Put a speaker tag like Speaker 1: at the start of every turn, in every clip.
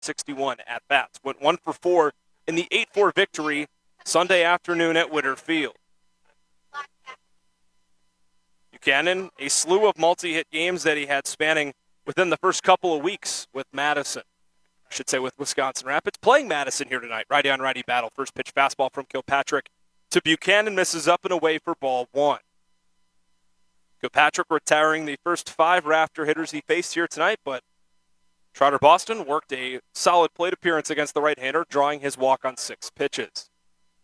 Speaker 1: 161 at-bats. Went 1 for 4 in the 8-4 victory Sunday afternoon at Witter Field. Buchanan, a slew of multi-hit games that he had spanning within the first couple of weeks with Madison. I should say with Wisconsin Rapids. Playing Madison here tonight. Righty-on-righty battle. First pitch fastball from Kilpatrick to Buchanan. Misses up and away for ball 1. Kilpatrick retiring the first 5 Rafter hitters he faced here tonight, but Trotter Boston worked a solid plate appearance against the right-hander, drawing his walk on 6 pitches.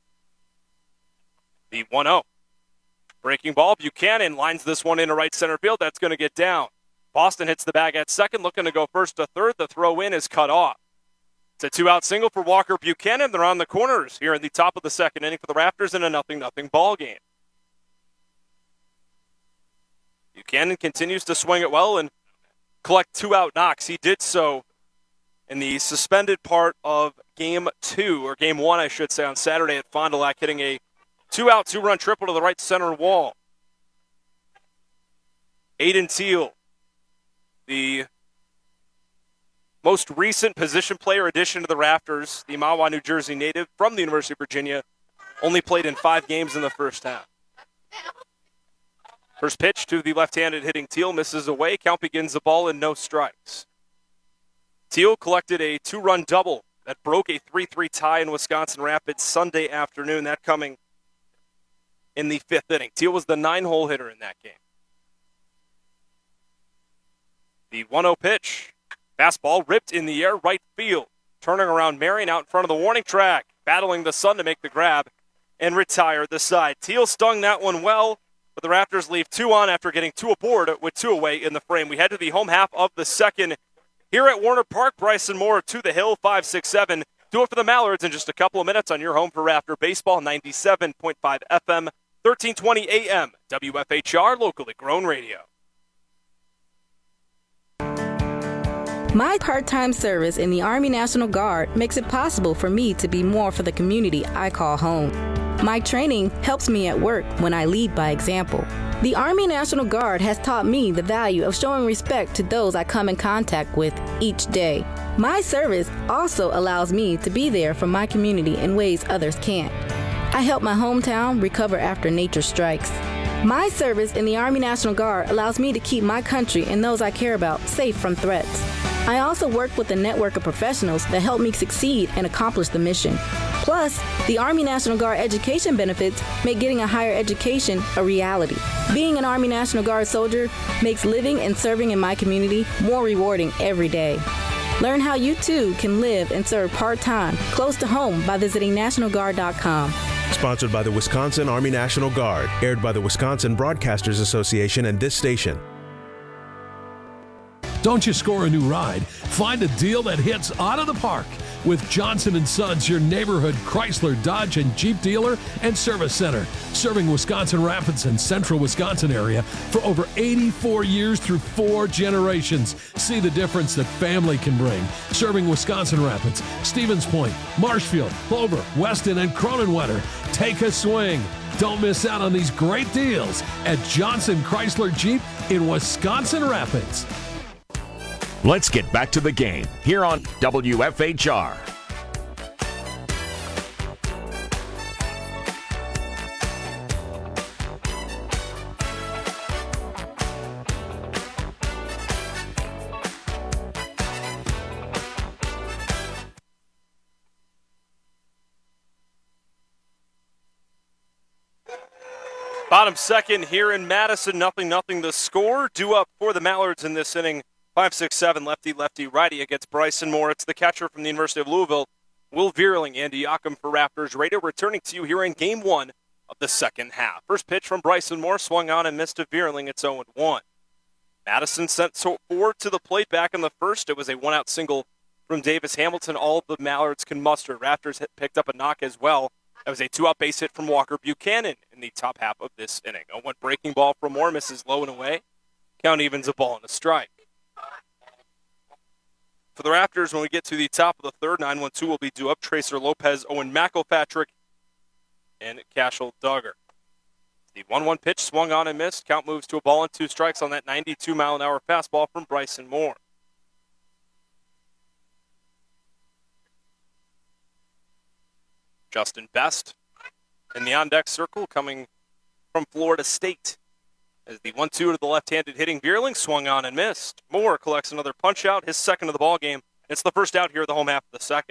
Speaker 1: The 1-0. Breaking ball, Buchanan lines this one into right center field. That's going to get down. Boston hits the bag at second, looking to go first to third. The throw in is cut off. It's a 2-out single for Walker Buchanan. They're on the corners here in the top of the second inning for the Raptors in a 0-0 ball game. Buchanan continues to swing it well and collect 2-out knocks. He did so in the suspended part of Game 2, or Game 1, I should say, on Saturday at Fond du Lac, hitting a 2-out, 2-run triple to the right center wall. Aiden Teal, the most recent position player addition to the Raptors, the Mahwah, New Jersey native from the University of Virginia, only played in 5 games in the first half. First pitch to the left-handed hitting Teal, misses away. Count begins the ball and no strikes. Teal collected a 2-run double that broke a 3-3 tie in Wisconsin Rapids Sunday afternoon, that coming in the 5th inning. Teal was the 9-hole hitter in that game. The 1-0 pitch. Fastball ripped in the air, right field. Turning around Marion out in front of the warning track. Battling the sun to make the grab and retire the side. Teal stung that one well, but the Raptors leave 2 on after getting 2 aboard with 2 away in the frame. We head to the home half of the second here at Warner Park. Bryson Moore to the hill, 5-6-7. Do it for the Mallards in just a couple of minutes on your home for Raptor Baseball, 97.5 FM, 1320 AM, WFHR, locally grown radio.
Speaker 2: My part-time service in the Army National Guard makes it possible for me to be more for the community I call home. My training helps me at work when I lead by example. The Army National Guard has taught me the value of showing respect to those I come in contact with each day. My service also allows me to be there for my community in ways others can't. I help my hometown recover after nature strikes. My service in the Army National Guard allows me to keep my country and those I care about safe from threats. I also work with a network of professionals that help me succeed and accomplish the mission. Plus, the Army National Guard education benefits make getting a higher education a reality. Being an Army National Guard soldier makes living and serving in my community more rewarding every day. Learn how you too can live and serve part-time, close to home by visiting NationalGuard.com.
Speaker 3: Sponsored by the Wisconsin Army National Guard. Aired by the Wisconsin Broadcasters Association and this station.
Speaker 4: Don't you score a new ride? Find a deal that hits out of the park with Johnson & Sons, your neighborhood Chrysler, Dodge, and Jeep dealer and service center. Serving Wisconsin Rapids and central Wisconsin area for over 84 years through 4 generations. See the difference that family can bring. Serving Wisconsin Rapids, Stevens Point, Marshfield, Clover, Weston, and Cronenwetter. Take a swing. Don't miss out on these great deals at Johnson Chrysler Jeep in Wisconsin Rapids.
Speaker 5: Let's get back to the game here on WFHR.
Speaker 1: Bottom second here in Madison, 0-0 the score. Due up for the Mallards in this inning. 5-6-7, lefty, righty against Bryson Moore. It's the catcher from the University of Louisville, Will Vierling. Andy Yockum for Raptors Radio, returning to you here in Game 1 of the second half. First pitch from Bryson Moore, swung on and missed to Vierling. It's 0-1. Madison sent 4 to the plate back in the first. It was a 1-out single from Davis Hamilton. All of the Mallards can muster. Raptors picked up a knock as well. That was a 2-out base hit from Walker Buchanan in the top half of this inning. A 1 breaking ball from Moore, misses low and away. Count evens a ball and a strike. For the Raptors, when we get to the top of the third, 9-1-2 will be due up. Tracer Lopez, Owen McElpatrick, and Cashel Duggar. The 1-1 pitch swung on and missed. Count moves to a ball and 2 strikes on that 92-mile-an-hour fastball from Bryson Moore. Justin Best in the on-deck circle coming from Florida State. As the 1-2 to the left-handed hitting Vierling swung on and missed. Moore collects another punch-out, his second of the ball game. It's the first out here of the home half of the second.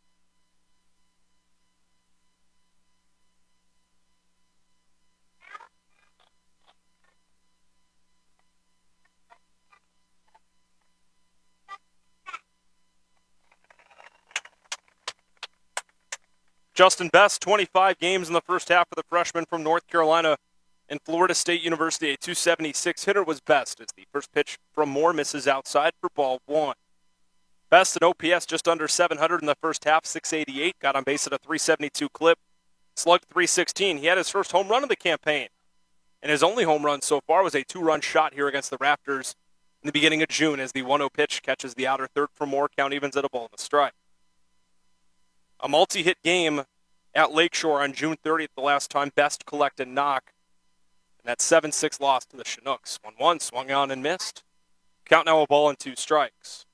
Speaker 1: Justin Best, 25 games in the first half for the freshman from North Carolina and Florida State University. A .276 hitter was Best as the first pitch from Moore misses outside for ball one. Best, an OPS just under 700 in the first half, 688. Got on base at a .372 clip, slugged .316. He had his first home run of the campaign. And his only home run so far was a two-run shot here against the Raptors in the beginning of June as the 1-0 pitch catches the outer third for Moore. Count evens at a ball and a strike. A multi-hit game at Lakeshore on June 30th, the last time Best collected a knock. And that 7-6 loss to the Chinooks. 1-1, swung on and missed. Count now a ball and 2 strikes.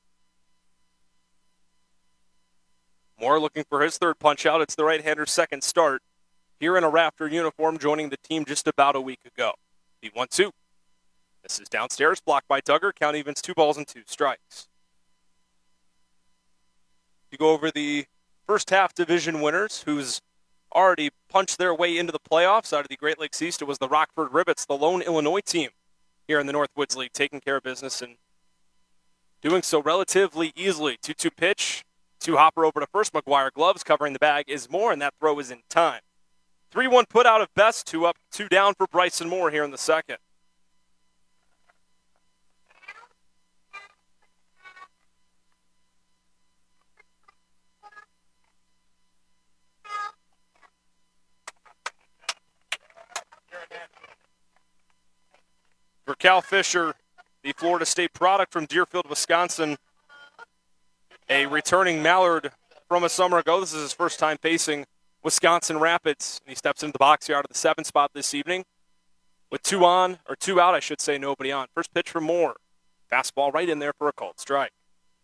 Speaker 1: Moore looking for his third punch-out. It's the right-hander's second start here in a Raptor uniform, joining the team just about a week ago. The 1-2. This is downstairs, blocked by Duggar. Count evens 2 balls and 2 strikes. You go over the first half division winners, who's already punched their way into the playoffs out of the Great Lakes East. It was the Rockford Ribbits, the lone Illinois team here in the Northwoods League, taking care of business and doing so relatively easily. 2-2 pitch, 2 hopper over to first. McGuire gloves covering the bag is Moore, and that throw is in time. 3-1 put out of Best, 2 up, 2 down for Bryson Moore here in the second. For Cal Fisher, the Florida State product from Deerfield, Wisconsin, a returning Mallard from a summer ago. This is his first time facing Wisconsin Rapids. He steps into the box here out of the 7th spot this evening with 2 out, nobody on. First pitch from Moore. Fastball right in there for a called strike.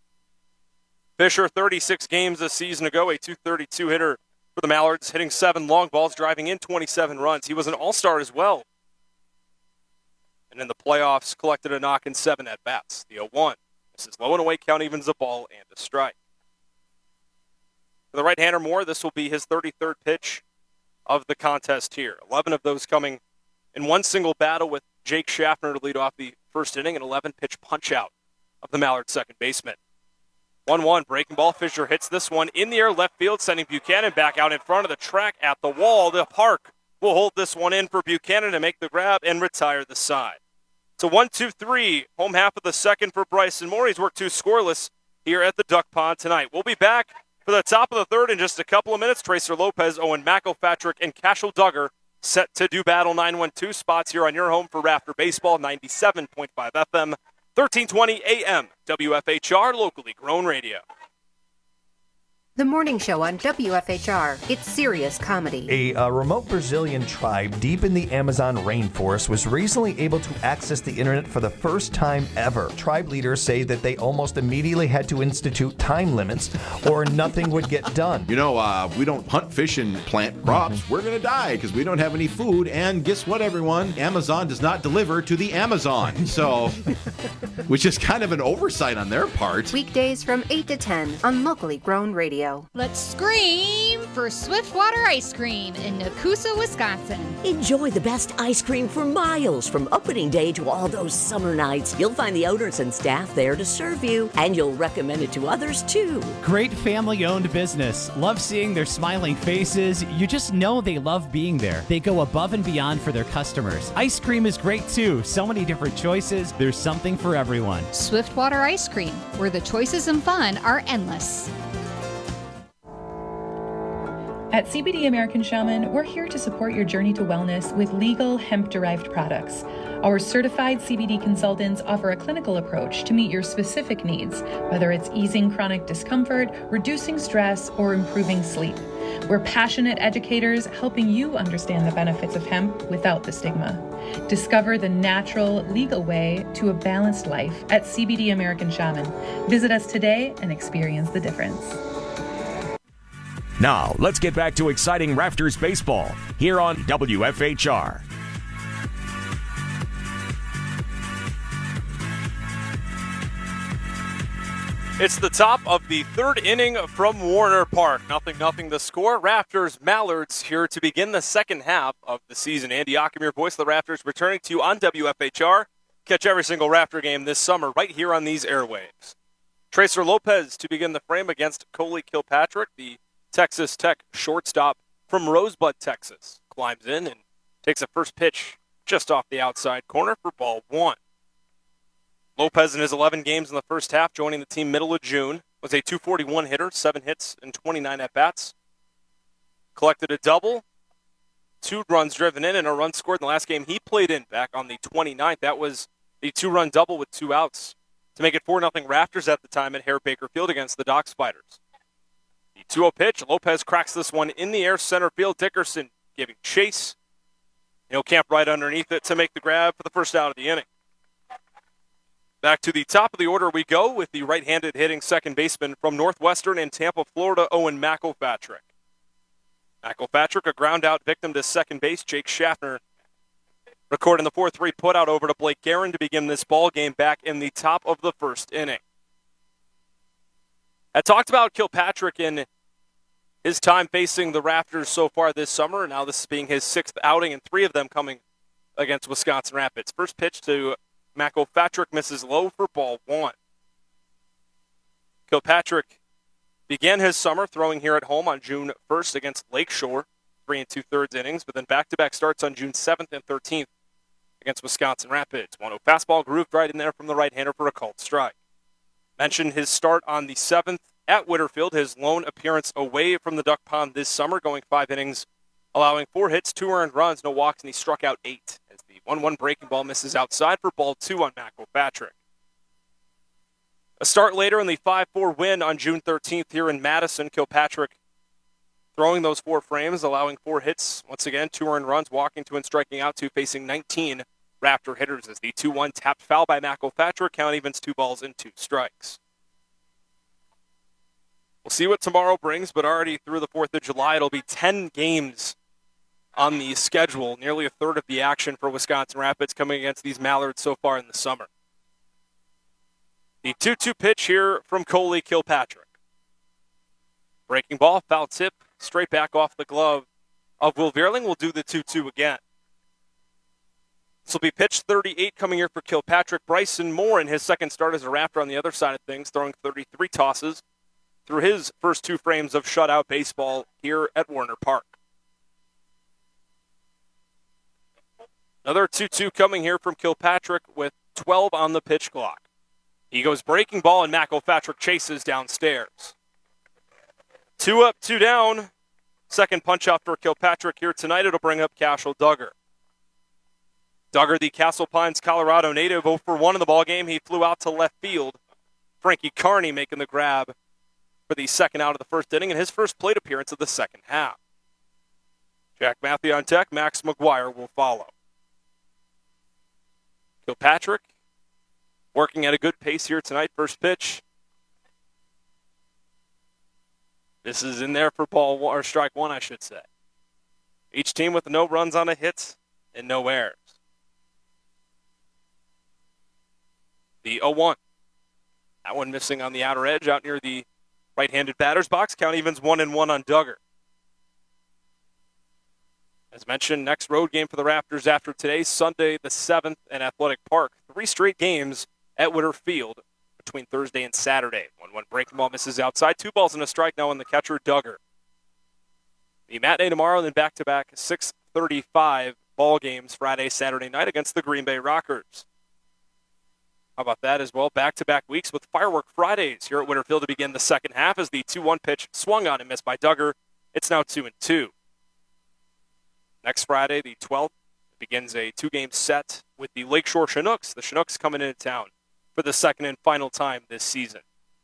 Speaker 1: Fisher, 36 games this season ago, a .232 hitter for the Mallards, hitting 7 long balls, driving in 27 runs. He was an all-star as well. And in the playoffs, collected a knock in 7 at-bats. The 0-1. This is low and away, count evens a ball and a strike. For the right-hander Moore, this will be his 33rd pitch of the contest here. 11 of those coming in one single battle with Jake Schaffner to lead off the first inning, an 11-pitch punch-out of the Mallard second baseman. 1-1, breaking ball. Fisher hits this one in the air left field, sending Buchanan back out in front of the track at the wall. The park will hold this one in for Buchanan to make the grab and retire the side. So 1-2-3, home half of the second for Bryson Moore. He's worked 2 scoreless here at the Duck Pond tonight. We'll be back for the top of the third in just a couple of minutes. Tracer Lopez, Owen McElpatrick, and Cashel Duggar set to do battle. 9-1-2 spots here on your home for Raptor Baseball, 97.5 FM, 1320 AM, WFHR, locally grown radio.
Speaker 6: The morning show on WFHR. It's serious comedy.
Speaker 7: A remote Brazilian tribe deep in the Amazon rainforest was recently able to access the internet for the first time ever. Tribe leaders say that they almost immediately had to institute time limits or nothing would get done.
Speaker 8: You know, we don't hunt, fish, and plant crops. We're going to die because we don't have any food. And guess what, everyone? Amazon does not deliver to the Amazon. So, which is kind of an oversight on their part.
Speaker 6: Weekdays from 8 to 10 on locally grown radio.
Speaker 9: Let's scream for Swiftwater Ice Cream in Nakusa, Wisconsin.
Speaker 10: Enjoy the best ice cream for miles from opening day to all those summer nights. You'll find the owners and staff there to serve you, and you'll recommend it to others too.
Speaker 11: Great family-owned business. Love seeing their smiling faces. You just know they love being there. They go above and beyond for their customers. Ice cream is great too. So many different choices. There's something for everyone.
Speaker 9: Swiftwater Ice Cream, where the choices and fun are endless.
Speaker 12: At CBD American Shaman, we're here to support your journey to wellness with legal hemp-derived products. Our certified CBD consultants offer a clinical approach to meet your specific needs, whether it's easing chronic discomfort, reducing stress, or improving sleep. We're passionate educators helping you understand the benefits of hemp without the stigma. Discover the natural, legal way to a balanced life at CBD American Shaman. Visit us today and experience the difference.
Speaker 5: Now, let's get back to exciting Raptors baseball here on WFHR.
Speaker 1: It's the top of the third inning from Warner Park. 0-0 the score. Raptors Mallards here to begin the second half of the season. Andy Ockham, voice of the Raptors, returning to you on WFHR. Catch every single Raptor game this summer right here on these airwaves. Tracer Lopez to begin the frame against Coley Kilpatrick, the Texas Tech shortstop from Rosebud, Texas. Climbs in and takes a first pitch just off the outside corner for ball one. Lopez in his 11 games in the first half, joining the team middle of June, was a .241 hitter, 7 hits and 29 at-bats. Collected a double, 2 runs driven in, and a run scored in the last game he played in back on the 29th. That was the 2-run double with 2 outs to make it 4-0 Raptors at the time at Hare Baker Field against the Dock Spiders. The 2-0 pitch, Lopez cracks this one in the air, center field. Dickerson giving chase. He'll camp right underneath it to make the grab for the first out of the inning. Back to the top of the order we go with the right-handed hitting second baseman from Northwestern and Tampa, Florida, Owen McElpatrick. McElpatrick, a ground-out victim to second base. Jake Schaffner recording the 4-3 put-out over to Blake Guerin to begin this ball game back in the top of the first inning. I talked about Kilpatrick in his time facing the Raptors so far this summer. Now this is being his 6th outing, and 3 of them coming against Wisconsin Rapids. First pitch to McElpatrick misses low for ball one. Kilpatrick began his summer throwing here at home on June 1st against Lakeshore, 3 2/3 innings, but then back-to-back starts on June 7th and 13th against Wisconsin Rapids. 1-0 fastball grooved right in there from the right-hander for a called strike. Mentioned his start on the 7th at Whitterfield, his lone appearance away from the Duck Pond this summer, going 5 innings, allowing 4 hits, 2 earned runs, no walks, and he struck out 8 as the 1-1 breaking ball misses outside for ball 2 on McElpatrick. A start later in the 5-4 win on June 13th here in Madison. Kilpatrick throwing those 4 frames, allowing 4 hits, once again 2 earned runs, walking 2 and striking out 2, facing 19 Raptor hitters as the 2-1 tapped foul by McElpatrick. Count evens 2 balls and 2 strikes. We'll see what tomorrow brings, but already through the 4th of July, it'll be 10 games on the schedule, nearly a third of the action for Wisconsin Rapids coming against these Mallards so far in the summer. The 2-2 pitch here from Coley Kilpatrick. Breaking ball, foul tip, straight back off the glove of Will Vierling. Will do the 2-2 again. This will be pitch 38 coming here for Kilpatrick. Bryson Moore in his second start as a Raptor on the other side of things, throwing 33 tosses through his first 2 frames of shutout baseball here at Warner Park. Another 2-2 coming here from Kilpatrick with 12 on the pitch clock. He goes breaking ball, and McElpatrick chases downstairs. 2 up, 2 down. Second punch out for Kilpatrick here tonight. It'll bring up Cashel Duggar. Duggar, the Castle Pines, Colorado native, 0 for 1 in the ballgame. He flew out to left field. Frankie Carney making the grab for the second out of the first inning and his first plate appearance of the second half. Jack Matthew on deck. Max McGuire will follow. Kilpatrick working at a good pace here tonight. First pitch. This is in there for ball one, or strike one, I should say. Each team with no runs on a hit and no errors. The 0-1. That one missing on the outer edge out near the right-handed batter's box. Count evens 1-1 on Duggar. As mentioned, next road game for the Raptors after today, Sunday the 7th in Athletic Park. 3 straight games at Witter Field between Thursday and Saturday. 1-1 breaking ball misses outside. 2 balls and a strike now on the catcher, Duggar. The matinee tomorrow, and then back-to-back 6:35 ball games Friday, Saturday night against the Green Bay Rockers. How about that as well? Back-to-back weeks with Firework Fridays here at Witter Field to begin the second half as the 2-1 pitch swung on and missed by Duggar. It's now 2-2. Next Friday, the 12th, begins a 2-game set with the Lakeshore Chinooks. The Chinooks coming into town for the second and final time this season.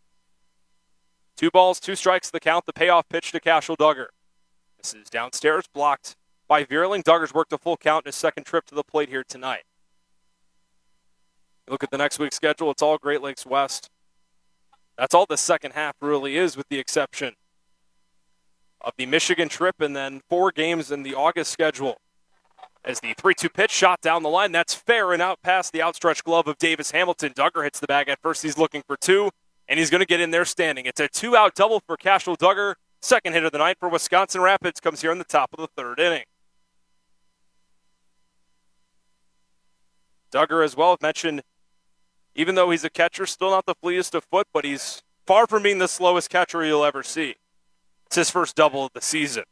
Speaker 1: 2 balls, 2 strikes, the count. The payoff pitch to Cashel Duggar. This is downstairs, blocked by Vierling. Duggar's worked a full count in his second trip to the plate here tonight. Look at the next week's schedule. It's all Great Lakes West. That's all the second half really is, with the exception of the Michigan trip and then 4 games in the August schedule. As the 3-2 pitch shot down the line, that's fair and out past the outstretched glove of Davis Hamilton. Duggar hits the bag at first. He's looking for 2, and he's going to get in there standing. It's a 2-out double for Cashel Duggar. Second hit of the night for Wisconsin Rapids comes here in the top of the 3rd inning. Duggar as well, mentioned, even though he's a catcher, still not the fleetest of foot, but he's far from being the slowest catcher you'll ever see. It's his first double of the season.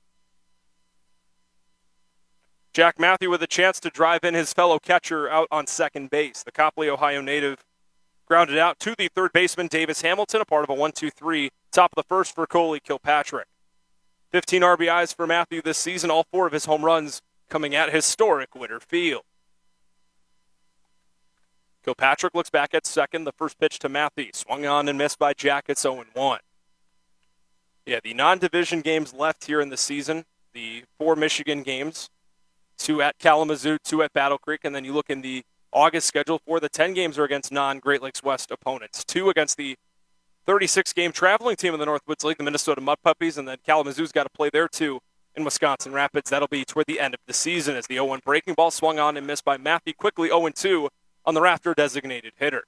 Speaker 1: Jack Matthew with a chance to drive in his fellow catcher out on second base. The Copley, Ohio native grounded out to the third baseman, Davis Hamilton, a part of a 1-2-3, top of the first for Coley Kilpatrick. 15 RBIs for Matthew this season, all 4 of his home runs coming at historic Witter Field. Kilpatrick looks back at second. The first pitch to Matthew, swung on and missed by Jack. It's 0-1. Yeah, the non-division games left here in the season, the 4 Michigan games, 2 at Kalamazoo, 2 at Battle Creek, and then you look in the August schedule for the 10 games are against non-Great Lakes West opponents. 2 against the 36-game traveling team in the Northwoods League, the Minnesota Mud Puppies, and then Kalamazoo's got to play there too in Wisconsin Rapids. That'll be toward the end of the season as the 0-1 breaking ball swung on and missed by Matthew. Quickly 0-2 on the Rafter designated hitter.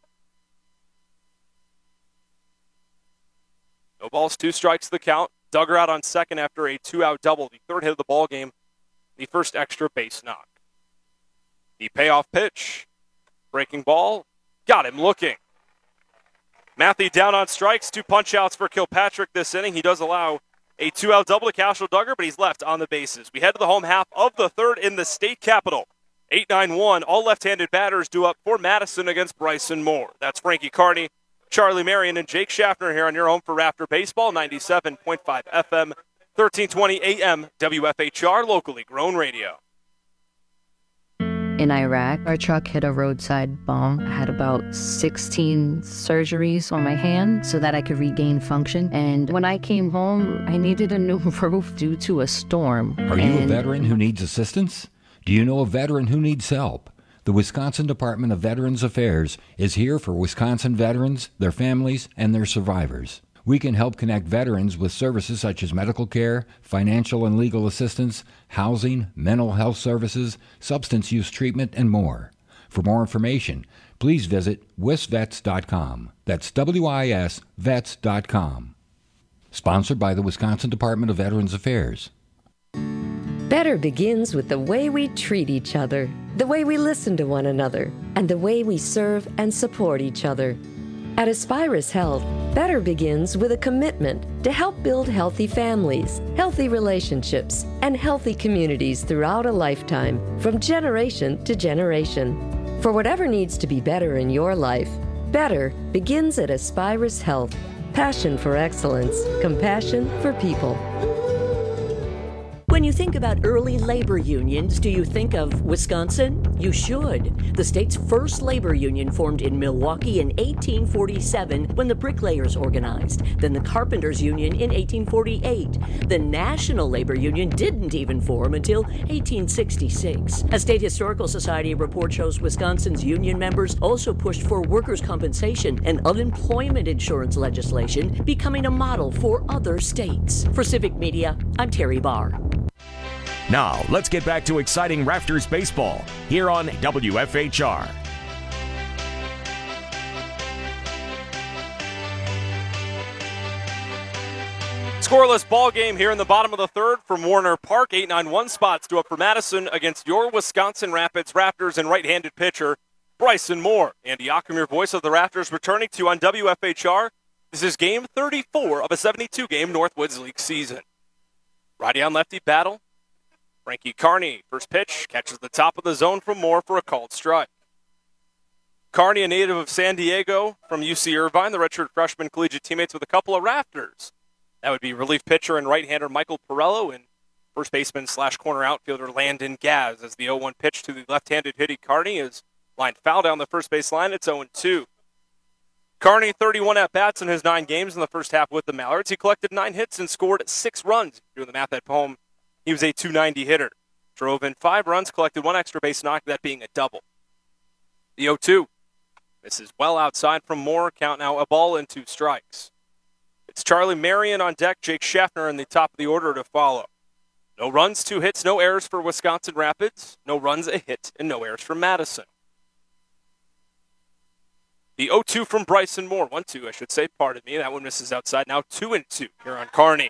Speaker 1: No balls, 2 strikes the count. Duggar out on second after a 2-out double, the 3rd hit of the ball game. The first extra base knock. The payoff pitch. Breaking ball. Got him looking. Matthew down on strikes. 2 punch-outs for Kilpatrick this inning. He does allow a 2-out double to Cashel Duggar, but he's left on the bases. We head to the home half of the 3rd in the state capitol. 8-9-1. All left-handed batters due up for Madison against Bryson Moore. That's Frankie Carney, Charlie Marion, and Jake Schaffner here on your home for Rafter Baseball, 97.5 FM. 1320 AM, WFHR, locally grown radio.
Speaker 13: In Iraq, our truck hit a roadside bomb. I had about 16 surgeries on my hand so that I could regain function. And when I came home, I needed a new roof due to a storm.
Speaker 14: Are you a veteran who needs assistance? Do you know a veteran who needs help? The Wisconsin Department of Veterans Affairs is here for Wisconsin veterans, their families, and their survivors. We can help connect veterans with services such as medical care, financial and legal assistance, housing, mental health services, substance use treatment, and more. For more information, please visit wisvets.com. That's WIS vets.com. Sponsored by the Wisconsin Department of Veterans Affairs.
Speaker 15: Better begins with the way we treat each other, the way we listen to one another, and the way we serve and support each other. At Aspirus Health, better begins with a commitment to help build healthy families, healthy relationships, and healthy communities throughout a lifetime, from generation to generation. For whatever needs to be better in your life, better begins at Aspirus Health. Passion for excellence, compassion for people.
Speaker 10: When you think about early labor unions, do you think of Wisconsin? You should. The state's first labor union formed in Milwaukee in 1847 when the bricklayers organized. Then the carpenters union in 1848. The National Labor Union didn't even form until 1866. A State Historical Society report shows Wisconsin's union members also pushed for workers' compensation and unemployment insurance legislation, becoming a model for other states. For Civic Media, I'm Terry Barr.
Speaker 5: Now, let's get back to exciting Rafters baseball here on WFHR.
Speaker 1: Scoreless ball game here in the bottom of the 3rd from Warner Park. 8-9-1 spots due up for Madison against your Wisconsin Rapids Raptors and right-handed pitcher Bryson Moore. Andy Ockham, your voice of the Raptors, returning to you on WFHR. This is game 34 of a 72-game Northwoods League season. Righty on lefty battle. Frankie Carney, first pitch, catches the top of the zone from Moore for a called strike. Carney, a native of San Diego from UC Irvine, the redshirt freshman collegiate teammates with a couple of Rafters. That would be relief pitcher and right-hander Michael Perello and first baseman / corner outfielder Landon Gaz as the 0-1 pitch to the left-handed hitting Carney is lined foul down the first base line. It's 0-2. Carney, 31 at-bats in his 9 games in the first half with the Mallards. He collected 9 hits and scored 6 runs. Doing the math at home, he was a .290 hitter. Drove in 5 runs, collected 1 extra base knock, that being a double. The 0-2. This is well outside from Moore. Count now a ball and 2 strikes. It's Charlie Marion on deck, Jake Schaffner in the top of the order to follow. No runs, 2 hits, no errors for Wisconsin Rapids. No runs, a hit, and no errors for Madison. The 0-2 from Bryson Moore. 1-2, I should say. Pardon me. That one misses outside. Now 2-2 here on Kearney.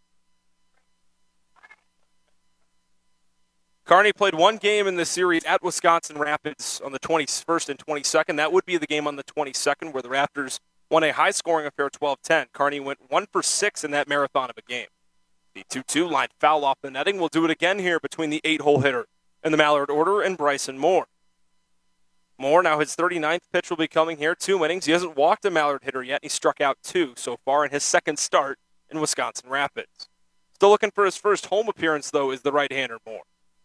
Speaker 1: Kearney played 1 game in the series at Wisconsin Rapids on the 21st and 22nd. That would be the game on the 22nd where the Raptors won a high-scoring affair 12-10. Kearney went 1 for 6 in that marathon of a game. The 2-2 line foul off the netting. We'll do it again here between the 8-hole hitter in the Mallard order and Bryson Moore. Moore, now his 39th pitch will be coming here. 2 innings. He hasn't walked a Mallard hitter yet. He struck out 2 so far in his second start in Wisconsin Rapids. Still looking for his first home appearance, though, is the right-hander Moore.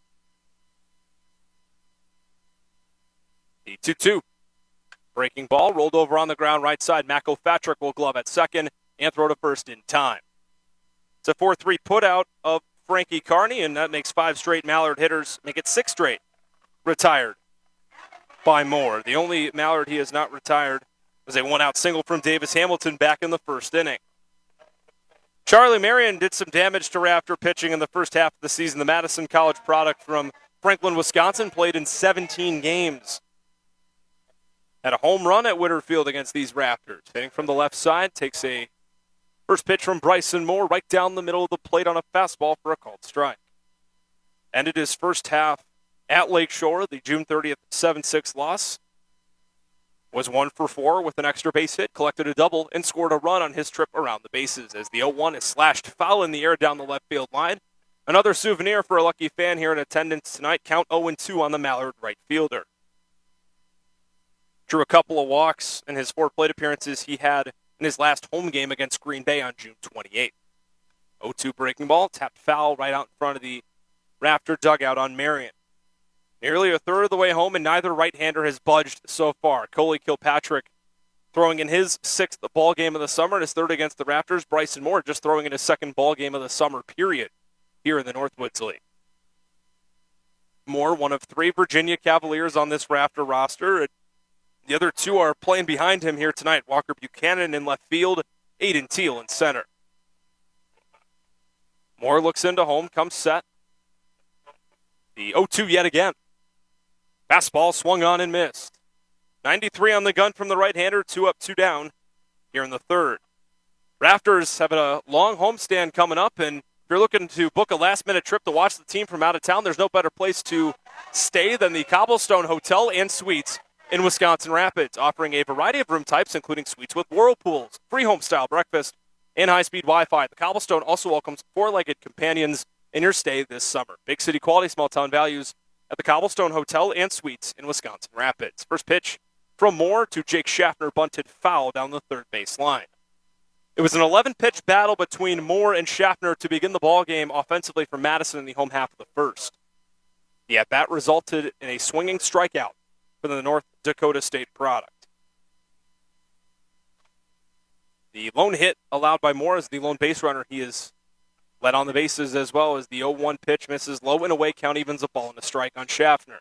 Speaker 1: The 2-2. Breaking ball, rolled over on the ground right side. Mac O'Fatrick will glove at second and throw to first in time. It's a 4-3 putout of Frankie Kearney, and that makes 5 straight Mallard hitters, make it 6 straight retired by Moore. The only Mallard he has not retired was a 1-out single from Davis Hamilton back in the first inning. Charlie Marion did some damage to Raptor pitching in the first half of the season. The Madison College product from Franklin, Wisconsin, played in 17 games. Had a home run at Whitterfield against these Raptors. Hitting from the left side, takes a first pitch from Bryson Moore right down the middle of the plate on a fastball for a called strike. Ended his first half at Lakeshore. The June 30th 7-6 loss was 1 for 4 with an extra base hit, collected a double, and scored a run on his trip around the bases as the 0-1 is slashed foul in the air down the left field line. Another souvenir for a lucky fan here in attendance tonight. Count 0-2 on the Mallard right fielder. Drew a couple of walks in his 4 plate appearances he had in his last home game against Green Bay on June 28th. 0-2 breaking ball, tapped foul right out in front of the Raptor dugout on Marion. Nearly a third of the way home, and neither right-hander has budged so far. Coley Kilpatrick throwing in his 6th ball game of the summer and his 3rd against the Raptors. Bryson Moore just throwing in his 2nd ball game of the summer period here in the Northwoods League. Moore, one of 3 Virginia Cavaliers on this Raptor roster. The other 2 are playing behind him here tonight. Walker Buchanan in left field, Aiden Teal in center. Moore looks into home, comes set. The 0-2 yet again. Fastball swung on and missed. 93 on the gun from the right-hander, 2 up, 2 down here in the 3rd. Raptors have a long homestand coming up, and if you're looking to book a last-minute trip to watch the team from out of town, there's no better place to stay than the Cobblestone Hotel and Suites in Wisconsin Rapids, offering a variety of room types, including suites with whirlpools, free home-style breakfast, and high-speed Wi-Fi. The Cobblestone also welcomes 4-legged companions in your stay this summer. Big city quality, small-town values at the Cobblestone Hotel and Suites in Wisconsin Rapids. First pitch from Moore to Jake Schaffner, bunted foul down the 3rd base line. It was an 11-pitch battle between Moore and Schaffner to begin the ballgame offensively for Madison in the home half of the 1st. The at-bat resulted in a swinging strikeout for the North Dakota State product. The lone hit allowed by Moore is the lone base runner. He is led on the bases as well as the 0-1 pitch misses low and away. Count evens a ball and a strike on Schaffner.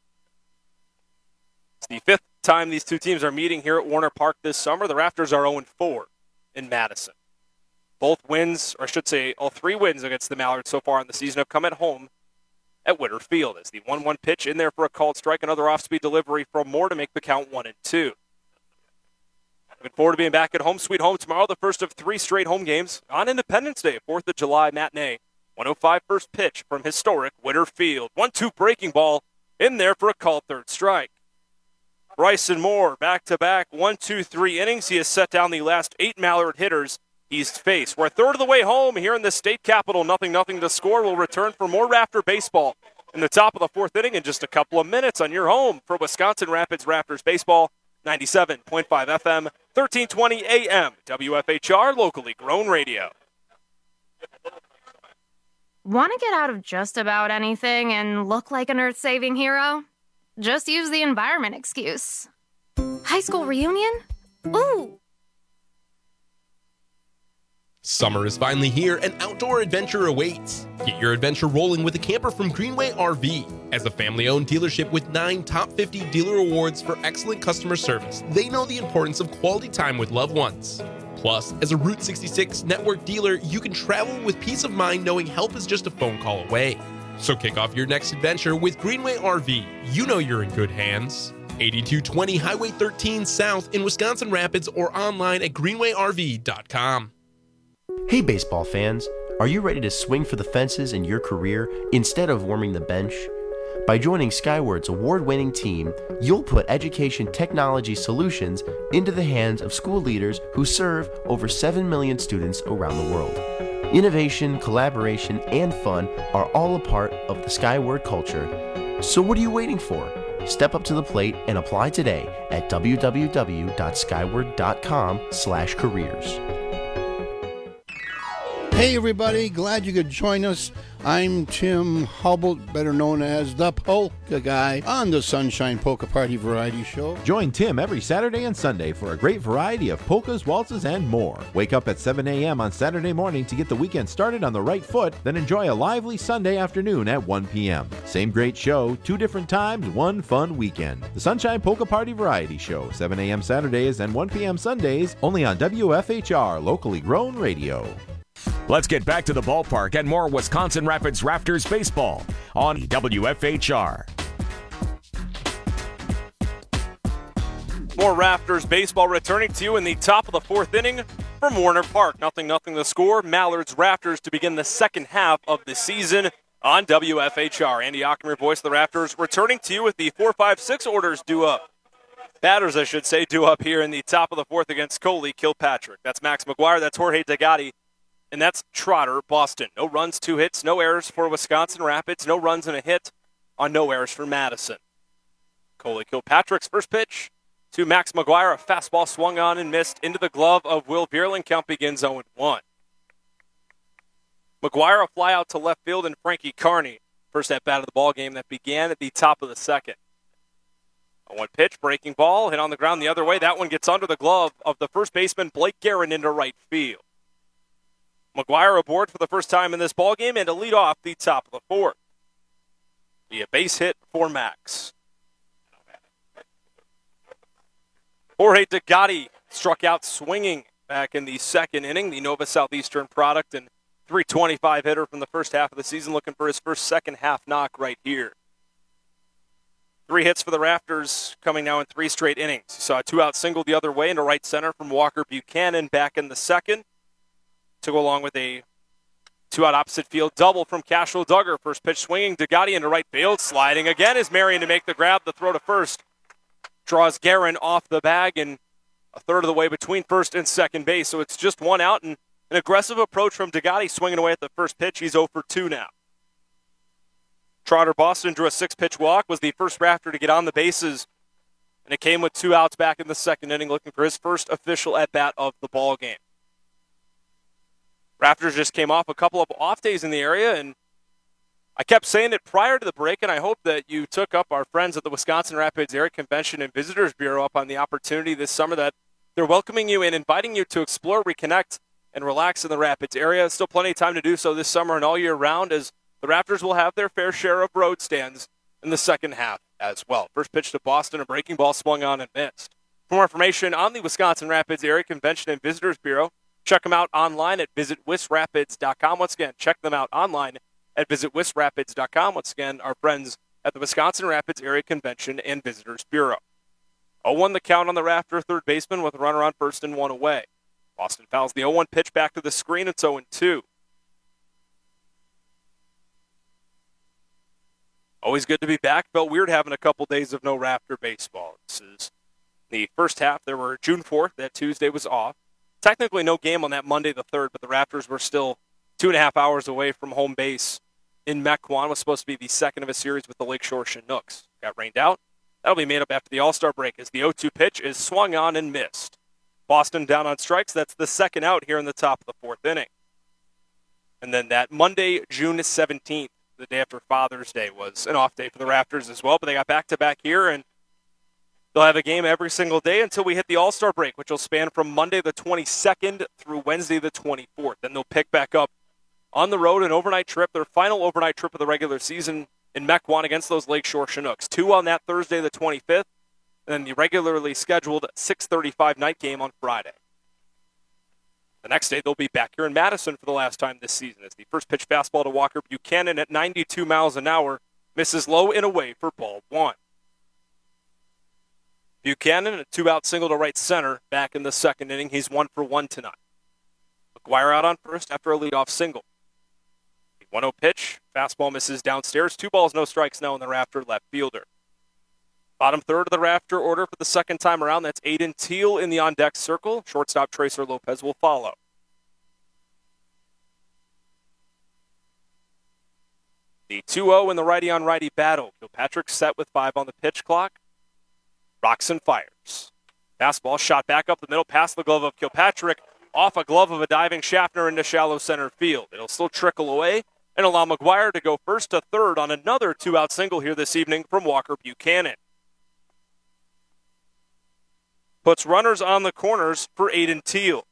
Speaker 1: It's the 5th time these 2 teams are meeting here at Warner Park this summer. The Raptors are 0-4 in Madison. Both wins, or I should say all 3 wins against the Mallards so far in the season have come at home at Whitterfield as the 1-1 pitch in there for a called strike. Another off-speed delivery from Moore to make the count 1-2. Looking forward to being back at Home Sweet Home tomorrow, the first of 3 straight home games on Independence Day, 4th of July matinee. 1:05 first pitch from historic Whitterfield. 1-2 breaking ball in there for a called 3rd strike. Bryson Moore back-to-back 1-2-3 innings. He has set down the last 8 Mallard hitters he's faced. We're a third of the way home here in the state capitol. 0-0 to score. We'll return for more Raptor baseball in the top of the 4th inning in just a couple of minutes on your home for Wisconsin Rapids Raptors baseball. 97.5 FM, 1320 AM, WFHR, locally grown radio.
Speaker 16: Want to get out of just about anything and look like an earth-saving hero? Just use the environment excuse. High school reunion? Ooh!
Speaker 17: Summer is finally here and outdoor adventure awaits. Get your adventure rolling with a camper from Greenway RV. As a family-owned dealership with 9 top 50 dealer awards for excellent customer service, they know the importance of quality time with loved ones. Plus, as a Route 66 network dealer, you can travel with peace of mind knowing help is just a phone call away. So kick off your next adventure with Greenway RV. You know you're in good hands. 8220 Highway 13 South in Wisconsin Rapids or online at greenwayrv.com.
Speaker 18: Hey baseball fans, are you ready to swing for the fences in your career instead of warming the bench? By joining Skyward's award-winning team, you'll put education technology solutions into the hands of school leaders who serve over 7 million students around the world. Innovation, collaboration, and fun are all a part of the Skyward culture. So what are you waiting for? Step up to the plate and apply today at www.skyward.com/careers.
Speaker 19: Hey everybody, glad you could join us. I'm Tim Hubble, better known as the Polka Guy, on the Sunshine Polka Party Variety Show.
Speaker 8: Join Tim every Saturday and Sunday for a great variety of polkas, waltzes, and more. Wake up at 7 a.m. on Saturday morning to get the weekend started on the right foot, then enjoy a lively Sunday afternoon at 1 p.m. Same great show, 2 different times, 1 fun weekend. The Sunshine Polka Party Variety Show, 7 a.m. Saturdays and 1 p.m. Sundays, only on WFHR, locally grown radio.
Speaker 5: Let's get back to the ballpark and more Wisconsin Rapids Raptors baseball on WFHR.
Speaker 1: More Raptors baseball returning to you in the top of the fourth inning from Warner Park. 0-0 the score. Mallards Raptors to begin the second half of the season on WFHR. Andy Ockmer, voice of the Raptors, returning to you with the 4-5-6 orders due up. Batters, I should say, due up here in the top of the fourth against Coley Kilpatrick. That's Max McGuire. That's Jorge Degatti. And that's Trotter Boston. No runs, 2 hits, no errors for Wisconsin Rapids. No runs and a hit on no errors for Madison. Coley Kilpatrick's first pitch to Max McGuire. A fastball swung on and missed into the glove of Will Bierling. Count begins 0-1. McGuire a fly out to left field and Frankie Carney. First at bat of the ball game that began at the top of the second. A 1 pitch, breaking ball, hit on the ground the other way. That one gets under the glove of the first baseman Blake Guerin into right field. McGuire aboard for the first time in this ballgame and to lead off the top of the fourth. Be a base hit for Max. Jorge Degatti struck out swinging back in the second inning. The Nova Southeastern product and .325 hitter from the first half of the season, looking for his first second half knock right here. 3 hits for the Raptors coming now in 3 straight innings. You saw a 2-out single the other way into right center from Walker Buchanan back in the second. To go along with a 2-out opposite field double from Cashel Duggar. First pitch swinging, Degatti into right field. Sliding again is Marion to make the grab. The throw to first draws Guerin off the bag and a third of the way between first and second base. So it's just 1 out and an aggressive approach from Degatti swinging away at the first pitch. He's 0 for 2 now. Trotter Boston drew a 6-pitch walk, was the first Raptor to get on the bases, and it came with 2 outs back in the second inning, looking for his first official at-bat of the ball game. Raptors just came off a couple of off days in the area, and I kept saying it prior to the break, and I hope that you took up our friends at the Wisconsin Rapids Area Convention and Visitors Bureau up on the opportunity this summer that they're welcoming you and inviting you to explore, reconnect, and relax in the Rapids area. Still plenty of time to do so this summer and all year round, as the Raptors will have their fair share of road stands in the second half as well. First pitch to Boston, a breaking ball swung on and missed. For more information on the Wisconsin Rapids Area Convention and Visitors Bureau, check them out online at visitwisrapids.com. Once again, check them out online at visitwisrapids.com. Once again, our friends at the Wisconsin Rapids Area Convention and Visitors Bureau. 0-1 the count on the Raptor third baseman with a runner on first and 1 away. Boston fouls the 0-1 pitch back to the screen. It's 0-2. Always good to be back. Felt weird having a couple days of no Raptor baseball. This is the first half. There were June 4th. That Tuesday was off. Technically no game on that Monday the 3rd, but the Raptors were still 2.5 hours away from home base in Mequon. Was supposed to be the second of a series with the Lakeshore Chinooks. Got rained out. That'll be made up after the All-Star break as the 0-2 pitch is swung on and missed. Boston down on strikes. That's the second out here in the top of the fourth inning. And then that Monday, June 17th, the day after Father's Day, was an off day for the Raptors as well, but they got back-to-back here, and they'll have a game every single day until we hit the All-Star break, which will span from Monday the 22nd through Wednesday the 24th. Then they'll pick back up on the road, an overnight trip, their final overnight trip of the regular season in Mequon against those Lakeshore Chinooks. 2 on that Thursday the 25th, and then the regularly scheduled 6:35 night game on Friday. The next day, they'll be back here in Madison for the last time this season as the first pitch fastball to Walker Buchanan at 92 miles an hour misses low and away for ball one. Buchanan, a two-out single to right center back in the second inning. He's 1 for 1 tonight. McGuire out on first after a leadoff single. The 1-0 pitch, fastball misses downstairs. 2 balls, no strikes now in the Rafter left fielder. Bottom third of the Rafter order for the second time around. That's Aiden Teal in the on-deck circle. Shortstop Tracer Lopez will follow. The 2-0 in the righty-on-righty battle. Kilpatrick set with 5 on the pitch clock. Roxon fires. Fastball shot back up the middle past the glove of Kilpatrick, off a glove of a diving Schaffner into shallow center field. It'll still trickle away and allow McGuire to go first to third on another 2-out single here this evening from Walker Buchanan. Puts runners on the corners for Aiden Teal.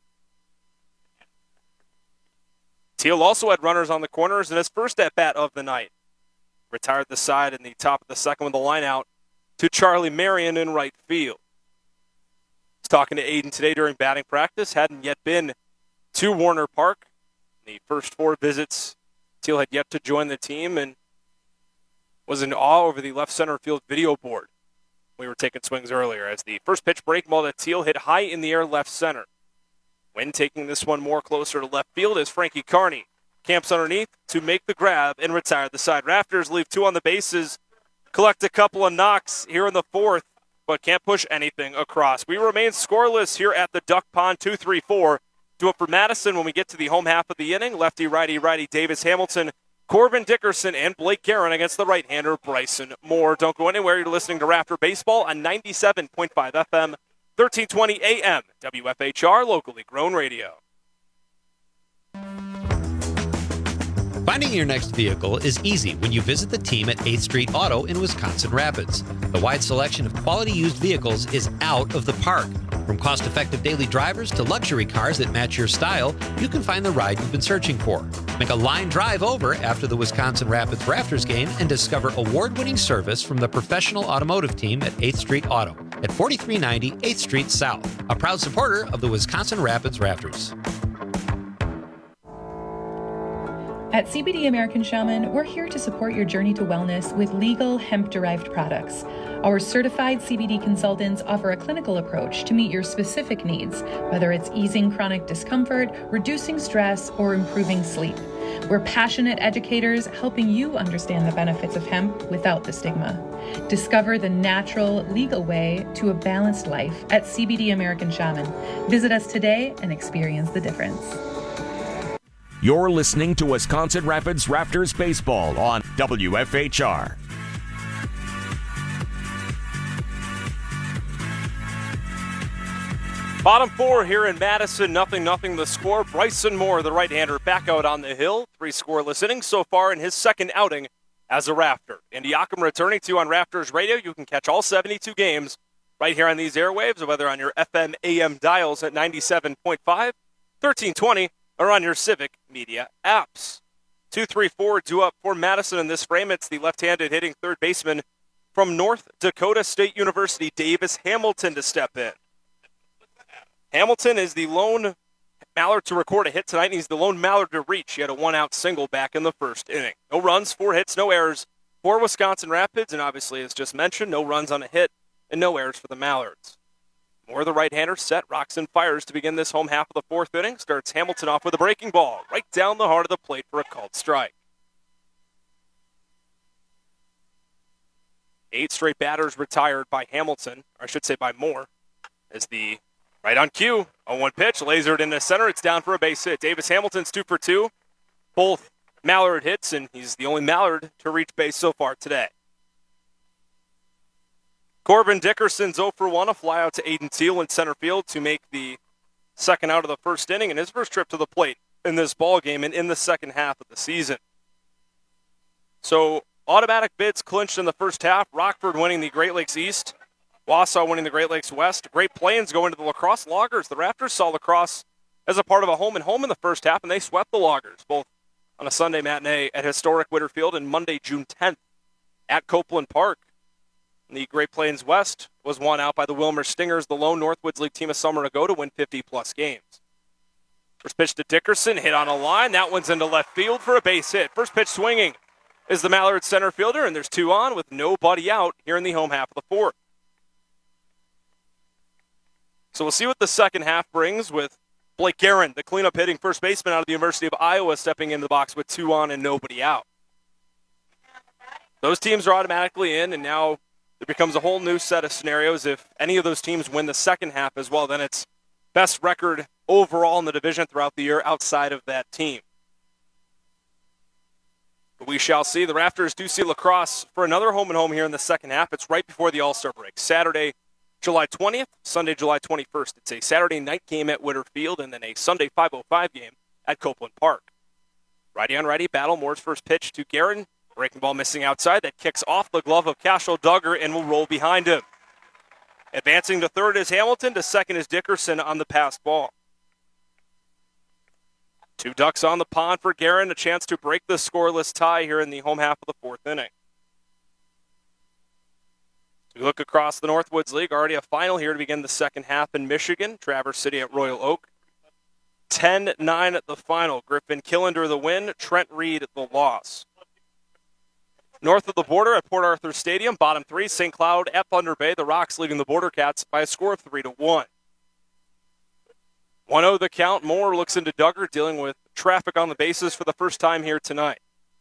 Speaker 1: Teal also had runners on the corners in his first at-bat of the night. Retired the side in the top of the second with the line out to Charlie Marion in right field. He's talking to Aiden today during batting practice. Hadn't yet been to Warner Park. The first 4 visits, Teal had yet to join the team and was in awe over the left center field video board. We were taking swings earlier as the first pitch break ball to Teal hit high in the air left center. When taking this one more closer to left field is Frankie Carney. Camps underneath to make the grab and retire the side. Rafters leave 2 on the bases, collect a couple of knocks here in the 4th, but can't push anything across. We remain scoreless here at the Duck Pond 2-3-4. Do it for Madison when we get to the home half of the inning. Lefty, righty, Davis Hamilton, Corbin Dickerson, and Blake Guerin against the right-hander Bryson Moore. Don't go anywhere. You're listening to Rafter Baseball on 97.5 FM, 1320 AM, WFHR, locally grown radio.
Speaker 20: Finding your next vehicle is easy when you visit the team at 8th Street Auto in Wisconsin Rapids. The wide selection of quality used vehicles is out of the park. From cost-effective daily drivers to luxury cars that match your style, you can find the ride you've been searching for. Make a line drive over after the Wisconsin Rapids Rafters game and discover award-winning service from the professional automotive team at 8th Street Auto at 4390 8th Street South, a proud supporter of the Wisconsin Rapids Rafters.
Speaker 12: At CBD American Shaman, we're here to support your journey to wellness with legal hemp-derived products. Our certified CBD consultants offer a clinical approach to meet your specific needs, whether it's easing chronic discomfort, reducing stress, or improving sleep. We're passionate educators helping you understand the benefits of hemp without the stigma. Discover the natural, legal way to a balanced life at CBD American Shaman. Visit us today and experience the difference.
Speaker 5: You're listening to Wisconsin Rapids Rafters Baseball on WFHR.
Speaker 1: Bottom 4 here in Madison, 0-0 the score. Bryson Moore, the right-hander, back out on the hill. 3 scoreless innings so far in his second outing as a Rafter. Andy Ockham returning to you on Rafters Radio. You can catch all 72 games right here on these airwaves, whether on your FM, AM dials at 97.5, 1320, or on your Civic Media apps. 2-3-4 due up for Madison in this frame. It's the left-handed hitting third baseman from North Dakota State University, Davis Hamilton, to step in. Hamilton is the lone Mallard to record a hit tonight, and he's the lone Mallard to reach. He had a 1-out single back in the first inning. No runs, 4 hits, no errors for Wisconsin Rapids, and obviously, as just mentioned, no runs on a hit and no errors for the Mallards. Moore, the right-hander, set. Roxon fires to begin this home half of the 4th inning. Starts Hamilton off with a breaking ball right down the heart of the plate for a called strike. 8 straight batters retired by Hamilton, or I should say by Moore, as the right on cue. 0-1 pitch, lasered into center. It's down for a base hit. Davis Hamilton's 2 for 2. Both Mallard hits, and he's the only Mallard to reach base so far today. Corbin Dickerson's 0 for 1, a fly out to Aiden Teal in center field to make the second out of the first inning and his first trip to the plate in this ball game and in the second half of the season. So automatic bids clinched in the first half. Rockford winning the Great Lakes East. Wausau winning the Great Lakes West. Great Plains going to the Lacrosse Loggers. The Rafters saw Lacrosse as a part of a home and home in the first half, and they swept the Loggers, both on a Sunday matinee at historic Whitterfield and Monday, June 10th at Copeland Park. The Great Plains West was won out by the Wilmer Stingers, the lone Northwoods League team a summer ago, to win 50-plus games. First pitch to Dickerson, hit on a line. That one's into left field for a base hit. First pitch swinging is the Mallards center fielder, and there's 2 on with nobody out here in the home half of the 4th. So we'll see what the second half brings with Blake Guerin, the cleanup hitting first baseman out of the University of Iowa, stepping in the box with 2 on and nobody out. Those teams are automatically in, and now there becomes a whole new set of scenarios. If any of those teams win the second half as well, then it's best record overall in the division throughout the year outside of that team. But we shall see. The Raptors do see lacrosse for another home and home here in the second half. It's right before the All-Star break. Saturday, July 20th, Sunday, July 21st. It's a Saturday night game at Witter Field and then a Sunday 5:05 game at Copeland Park. Righty on righty battle. Moore's first pitch to Guerin. Breaking ball missing outside. That kicks off the glove of Cashel Duggar and will roll behind him. Advancing to third is Hamilton. To second is Dickerson on the passed ball. 2 ducks on the pond for Guerin. A chance to break the scoreless tie here in the home half of the 4th inning. We look across the Northwoods League. Already a final here to begin the second half in Michigan. Traverse City at Royal Oak. 10-9 at the final. Griffin Killender the win. Trent Reed the loss. North of the border at Port Arthur Stadium, bottom 3, St. Cloud at Thunder Bay. The Rocks leading the Border Cats by a score of 3-1. 1-0 the count. Moore looks into Duggar, dealing with traffic on the bases for the first time here tonight.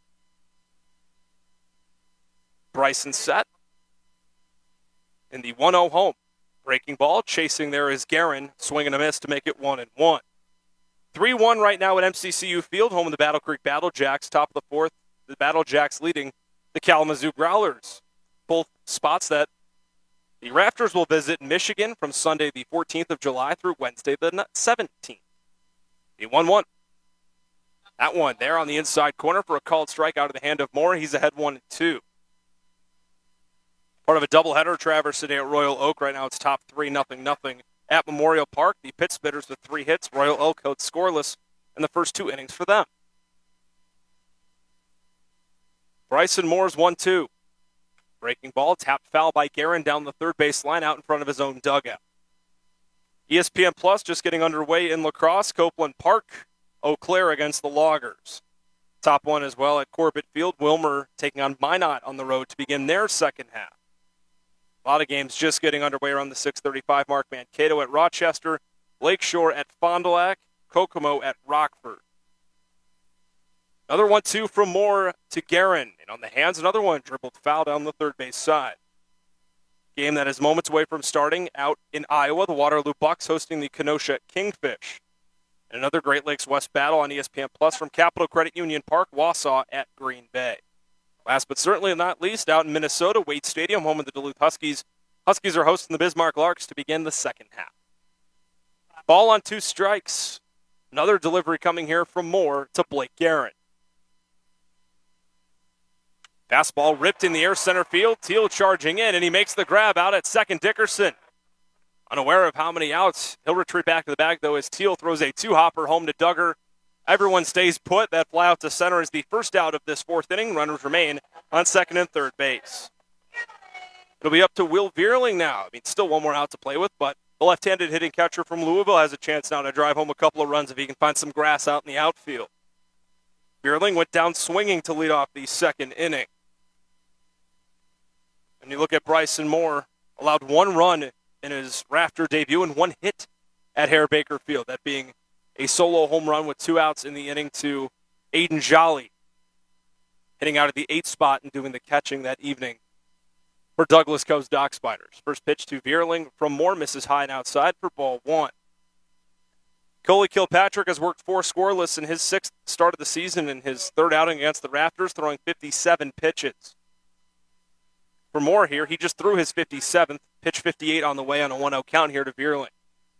Speaker 1: Bryson set in the 1-0 home. Breaking ball, chasing there is Guerin, swing and a miss to make it 1-1. 3-1 right now at MCCU Field, home of the Battle Creek Battle Jacks, top of the 4th. The Battle Jacks leading the Kalamazoo Growlers. Both spots that the Raptors will visit Michigan from Sunday the 14th of July through Wednesday the 17th. The 1-1. That one there on the inside corner for a called strike out of the hand of Moore. He's ahead 1-2. Part of a doubleheader, Traverse City at Royal Oak. Right now it's top 3-0 at Memorial Park. The Pitt Spitters with 3 hits. Royal Oak held scoreless in the first 2 innings for them. Bryson Moore's 1-2. Breaking ball, tapped foul by Guerin down the third base line out in front of his own dugout. ESPN Plus just getting underway in lacrosse. Copeland Park, Eau Claire against the Loggers. Top 1 as well at Corbett Field. Wilmer taking on Minot on the road to begin their second half. A lot of games just getting underway around the 6:35 mark. Mankato at Rochester, Lakeshore at Fond du Lac, Kokomo at Rockford. Another 1-2 from Moore to Guerin. And on the hands, another one dribbled foul down the third base side. Game that is moments away from starting out in Iowa. The Waterloo Bucks hosting the Kenosha Kingfish. And another Great Lakes West battle on ESPN Plus from Capital Credit Union Park, Wausau at Green Bay. Last but certainly not least, out in Minnesota, Wade Stadium, home of the Duluth Huskies. Huskies are hosting the Bismarck Larks to begin the second half. Ball on 2 strikes. Another delivery coming here from Moore to Blake Guerin. Fastball ripped in the air center field. Teal charging in, and he makes the grab out at second. Dickerson, unaware of how many outs. He'll retreat back to the bag, though, as Teal throws a 2-hopper home to Duggar. Everyone stays put. That fly out to center is the first out of this 4th inning. Runners remain on second and third base. It'll be up to Will Vierling now. I mean, still one more out to play with, but the left-handed hitting catcher from Louisville has a chance now to drive home a couple of runs if he can find some grass out in the outfield. Vierling went down swinging to lead off the second inning. And you look at Bryson Moore, allowed 1 run in his Raptor debut and 1 hit at Hare Baker Field, that being a solo home run with 2 outs in the inning to Aiden Jolly, hitting out of the 8th spot and doing the catching that evening for Douglas Coast Dock Spiders. First pitch to Vierling from Moore, misses high and outside for ball 1. Coley Kilpatrick has worked 4 scoreless in his 6th start of the season in his 3rd outing against the Raptors, throwing 57 pitches. For Moore here, he just threw his 57th, pitch 58 on the way on a 1-0 count here to Vierling.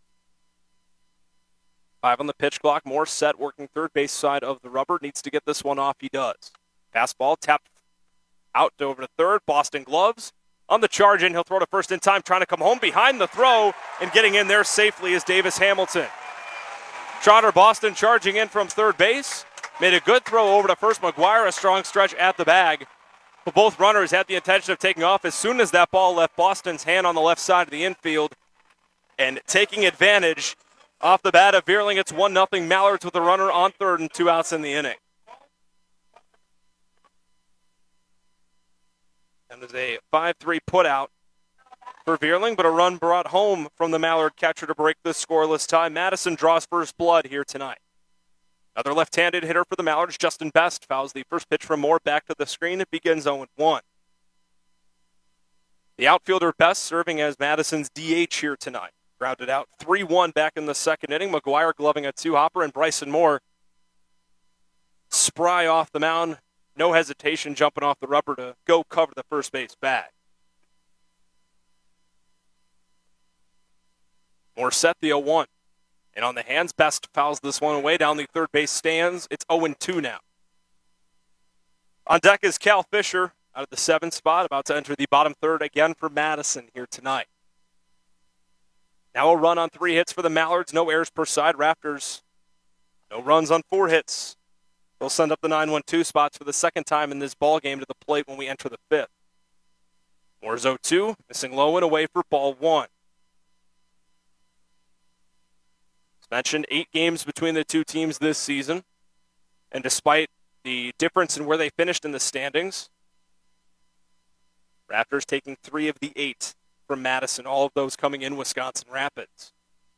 Speaker 1: 5 on the pitch clock. Moore set, working third base side of the rubber. Needs to get this one off. He does. Fastball tapped out over to third. Boston gloves on the charge in. He'll throw to first in time, trying to come home behind the throw, and getting in there safely is Davis Hamilton. Trotter Boston charging in from third base. Made a good throw over to first. McGuire, a strong stretch at the bag. But both runners had the intention of taking off as soon as that ball left Boston's hand on the left side of the infield. And taking advantage Off the bat of Veerling, it's 1-0 Mallards with a runner on third and 2 outs in the inning. And there's a 5-3 putout for Veerling, but a run brought home from the Mallard catcher to break this scoreless tie. Madison draws first blood here tonight. Another left-handed hitter for the Mallards, Justin Best, fouls the first pitch from Moore back to the screen. It begins 0-1. The outfielder Best serving as Madison's DH here tonight. Grounded out 3-1 back in the second inning. McGuire gloving a two-hopper, and Bryson Moore spry off the mound. No hesitation jumping off the rubber to go cover the first base bag. Moore set the 0-1. And on the hands, Best fouls this one away down the third base stands. It's 0-2 now. On deck is Cal Fisher out of the 7th spot, about to enter the bottom third again for Madison here tonight. Now a run on 3 hits for the Mallards. No errors per side. Raptors, no runs on 4 hits. They'll send up the 9-1-2 spots for the second time in this ball game to the plate when we enter the 5th. Moore's 0-2, missing low and away for ball 1. As mentioned, 8 games between the two teams this season. And despite the difference in where they finished in the standings, Raptors taking 3 of the 8 from Madison, all of those coming in Wisconsin Rapids.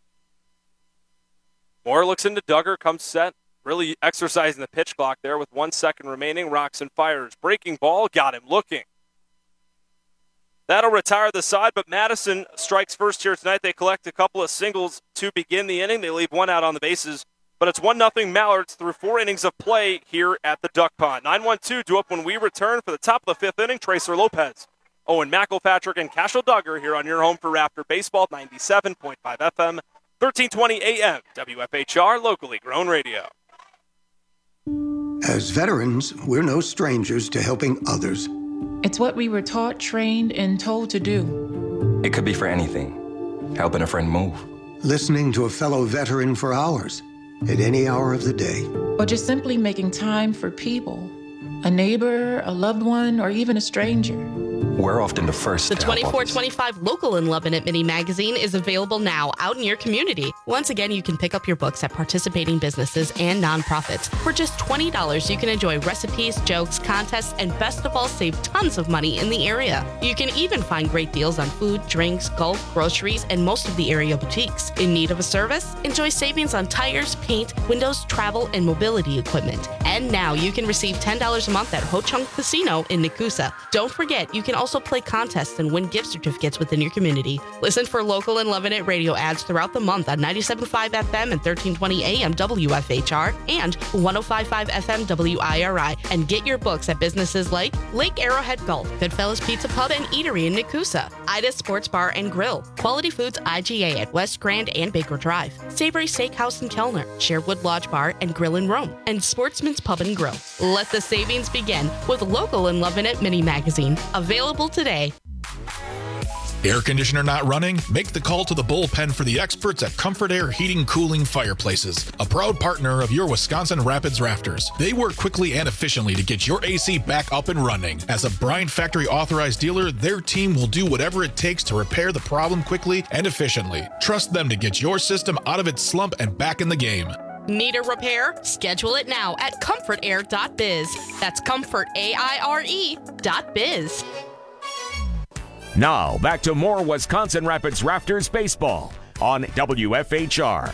Speaker 1: Moore looks into Duggar, comes set, really exercising the pitch clock there with 1 second remaining. Rocks and fires. Breaking ball, got him looking. That'll retire the side, but Madison strikes first here tonight. They collect a couple of singles to begin the inning. They leave 1 out on the bases, but it's 1-0 Mallards through 4 innings of play here at the Duck Pond. 9-1-2 due up when we return for the top of the 5th inning. Tracer Lopez, Owen McElpatrick, and Cashel Duggar here on your home for Raptor Baseball, 97.5 FM, 1320 AM, WFHR, locally grown radio.
Speaker 21: As veterans, we're no strangers to helping others.
Speaker 12: It's what we were taught, trained, and told to do.
Speaker 22: It could be for anything. Helping a friend move.
Speaker 21: Listening to a fellow veteran for hours, at any hour of the day.
Speaker 12: Or just simply making time for people. A neighbor, a loved one, or even a stranger.
Speaker 22: We're often the first.
Speaker 23: The 2425 Local in Lebanon mini magazine is available now out in your community. Once again, you can pick up your books at participating businesses and nonprofits. For just $20, you can enjoy recipes, jokes, contests, and best of all, save tons of money in the area. You can even find great deals on food, drinks, golf, groceries, and most of the area boutiques. In need of a service? Enjoy savings on tires, paint, windows, travel, and mobility equipment. And now you can receive $10 a month at Ho Chung Casino in Nakusa. Don't forget, you can also play contests and win gift certificates within your community. Listen for Local and Lebanon radio ads throughout the month on 97.5 FM and 1320 AM WFHR and 105.5 FM WIRI. And get your books at businesses like Lake Arrowhead Golf, Goodfellas Pizza Pub and Eatery in Nakusa, Ida Sports Bar and Grill, Quality Foods IGA at West Grand and Baker Drive, Savory Steakhouse in Kellner, Sherwood Lodge Bar and Grill in Rome, and Sportsman's Pub and Grill. Let the savings begin with Local and Lebanon mini magazine. Available today.
Speaker 24: Air conditioner not running? Make the call to the bullpen for the experts at Comfort Air Heating Cooling Fireplaces, a proud partner of your Wisconsin Rapids Rafters. They work quickly and efficiently to get your AC back up and running. As a Bryant Factory authorized dealer, their team will do whatever it takes to repair the problem quickly and efficiently. Trust them to get your system out of its slump and back in the game.
Speaker 23: Need a repair? Schedule it now at comfortair.biz. That's comfortaire.biz.
Speaker 5: Now, back to more Wisconsin Rapids Rafters baseball on WFHR.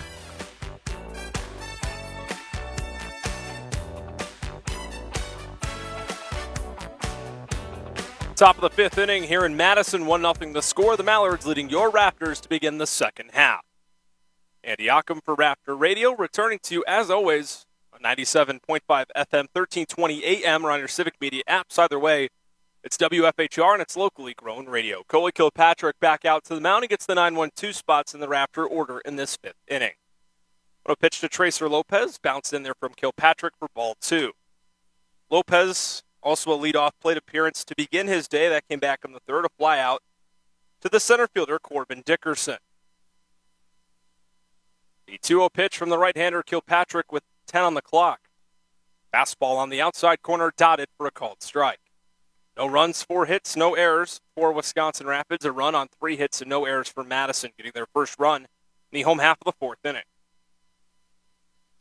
Speaker 1: Top of the 5th inning here in Madison, 1-0 the score. The Mallards leading your Raptors to begin the second half. Andy Ockham for Raptor Radio, returning to you as always on 97.5 FM, 1320 AM, or on your Civic Media apps. Either way, it's WFHR and it's locally grown radio. Coley Kilpatrick back out to the mound. He gets the 9-1-2 spots in the Raptor order in this 5th inning. A pitch to Tracer Lopez, bounced in there from Kilpatrick for ball 2. Lopez, also a leadoff plate appearance to begin his day. That came back in the 3rd, a fly out to the center fielder, Corbin Dickerson. The 2-0 pitch from the right-hander Kilpatrick with 10 on the clock. Fastball on the outside corner, dotted for a called strike. No runs, 4 hits, no errors for Wisconsin Rapids. A run on 3 hits and no errors for Madison, getting their first run in the home half of the 4th inning.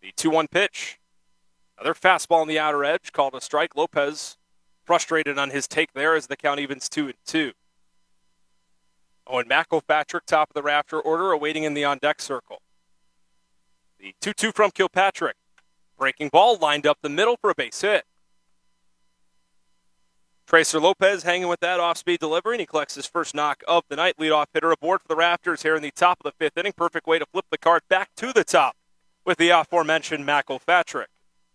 Speaker 1: The 2-1 pitch. Another fastball on the outer edge, called a strike. Lopez frustrated on his take there as the count evens 2-2. Owen McElpatrick, top of the Raptor order, awaiting in the on-deck circle. The 2-2 from Kilpatrick. Breaking ball lined up the middle for a base hit. Tracer Lopez hanging with that off-speed delivery, and he collects his first knock of the night. Leadoff hitter aboard for the Raptors here in the top of the fifth inning. Perfect way to flip the card back to the top with the aforementioned McElpatrick.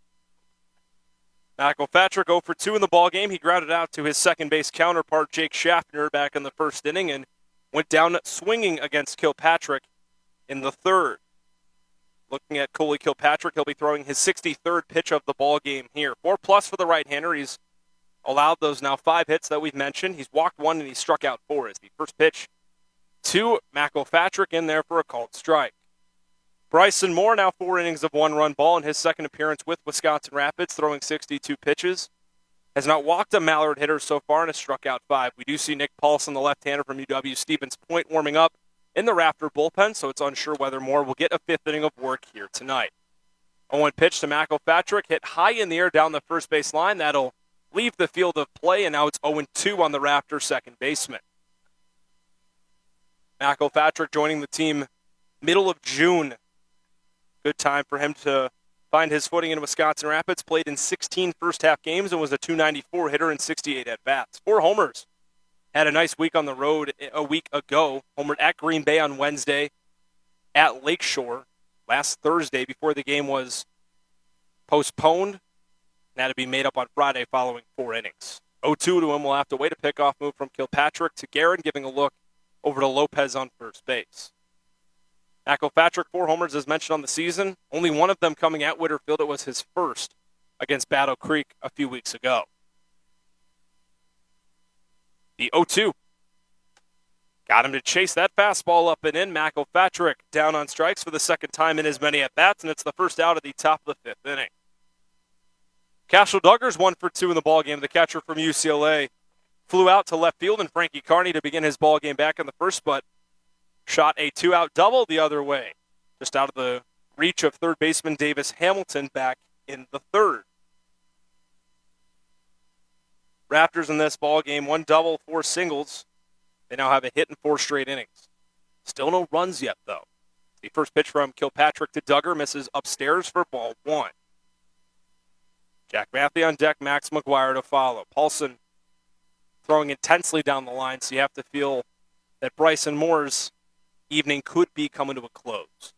Speaker 1: McElpatrick 0 for 2 in the ballgame. He grounded out to his second base counterpart, Jake Schaffner, back in the first inning and went down swinging against Kilpatrick in the third. Looking at Coley Kilpatrick, he'll be throwing his 63rd pitch of the ballgame here. 4+ for the right-hander. He's allowed those now 5 hits that we've mentioned. He's walked 1 and he struck out 4 as the first pitch to McElpatrick in there for a called strike. Bryson Moore, now 4 innings of 1-run ball in his second appearance with Wisconsin Rapids, throwing 62 pitches. Has not walked a Mallard hitter so far and has struck out 5. We do see Nick Paulson, the left-hander from UW Stevens Point, warming up in the Raptor bullpen, so it's unsure whether Moore will get a 5th inning of work here tonight. 0-1 pitch to McElpatrick, hit high in the air down the first base line. That'll leave the field of play, and now it's 0-2 on the Raptor second baseman. McElpatrick joining the team middle of June. Good time for him to find his footing in Wisconsin Rapids. Played in 16 first-half games and was a .294 hitter in 68 at-bats. 4 homers. Had a nice week on the road a week ago. Homered at Green Bay on Wednesday, at Lakeshore last Thursday before the game was postponed. And had to be made up on Friday following 4 innings. 0-2 to him. We'll have to wait a pickoff move from Kilpatrick to Guerin, giving a look over to Lopez on first base. McElpatrick, 4 homers as mentioned on the season. Only one of them coming at Whitterfield. It was his first against Battle Creek a few weeks ago. The 0-2. Got him to chase that fastball up and in. McElpatrick down on strikes for the second time in as many at-bats, and it's the first out of the top of the 5th inning. Cashel Duggar's 1 for 2 in the ballgame. The catcher from UCLA flew out to left field, and Frankie Carney to begin his ballgame back in the first, but shot a 2-out double the other way, just out of the reach of third baseman Davis Hamilton back in the third. Raptors in this ball game, 1 double, 4 singles. They now have a hit in 4 straight innings. Still no runs yet, though. The first pitch from Kilpatrick to Duggar misses upstairs for ball 1. Jack Matthew on deck, Max McGuire to follow. Paulson throwing intensely down the line, so you have to feel that Bryson Moore's evening could be coming to a close.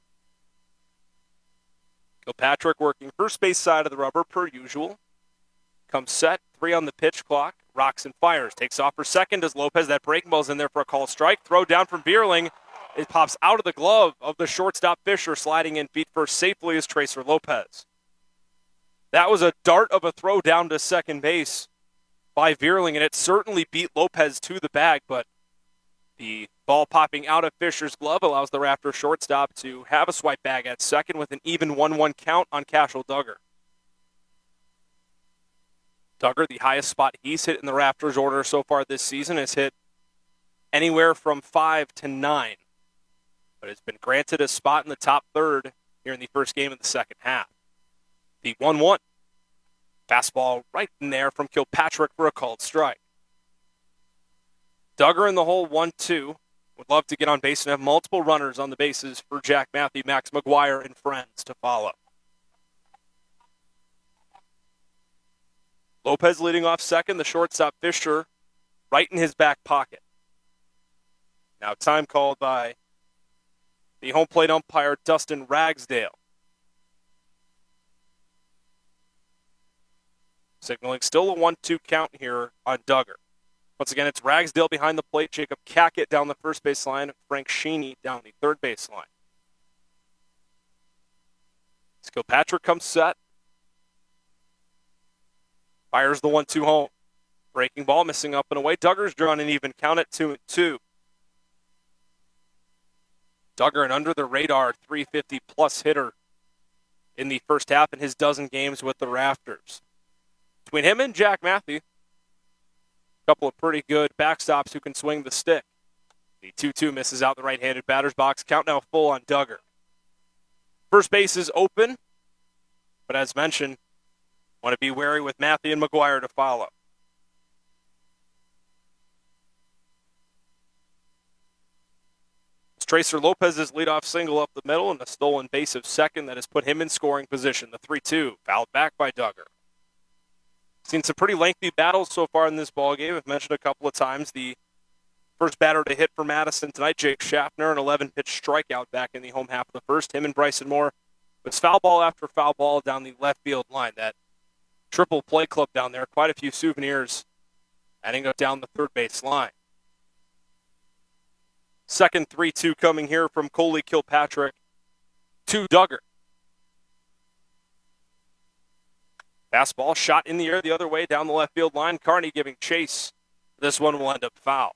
Speaker 1: Kilpatrick working first base side of the rubber per usual. Comes set, 3 on the pitch clock, rocks and fires. Takes off for second as Lopez, that breaking ball's in there for a call strike. Throw down from Bierling. It pops out of the glove of the shortstop Fisher, sliding in feet first safely as Tracer Lopez. That was a dart of a throw down to second base by Bierling, and it certainly beat Lopez to the bag, but the ball popping out of Fisher's glove allows the Raptor shortstop to have a swipe bag at second with an even 1-1 count on Cashel Duggar. Duggar, the highest spot he's hit in the Raptors order so far this season, has hit anywhere from 5 to 9, but has been granted a spot in the top third here in the first game of the second half. The 1-1. Fastball right in there from Kilpatrick for a called strike. Duggar in the hole, 1-2. Would love to get on base and have multiple runners on the bases for Jack Matthew, Max McGuire, and friends to follow. Lopez leading off second, the shortstop Fisher right in his back pocket. Now time called by the home plate umpire, Dustin Ragsdale. Signaling still a 1-2 count here on Duggar. Once again, it's Ragsdale behind the plate, Jacob Cackett down the first base line, Frank Sheeny down the third base line. Kilpatrick comes set. Fires the 1-2 home. Breaking ball, missing up and away. Duggar's drawn an even count at 2-2. Duggar, an under-the-radar 350-plus hitter in the first half in his dozen games with the Raptors. Between him and Jack Matthew, a couple of pretty good backstops who can swing the stick. The 2-2 misses out the right-handed batter's box. Count now full on Duggar. First base is open, but as mentioned, want to be wary with Matthew and McGuire to follow. It's Tracer Lopez's leadoff single up the middle and a stolen base of second that has put him in scoring position. The 3-2, fouled back by Duggar. Seen some pretty lengthy battles so far in this ballgame. I've mentioned a couple of times the first batter to hit for Madison tonight, Jake Schaffner, an 11-pitch strikeout back in the home half of the first. Him and Bryson Moore. It's foul ball after foul ball down the left field line. That triple play club down there, quite a few souvenirs adding up down the third base line. Second 3-2 coming here from Coley Kilpatrick to Duggar. Fastball shot in the air the other way down the left field line. Carney giving chase. This one will end up foul.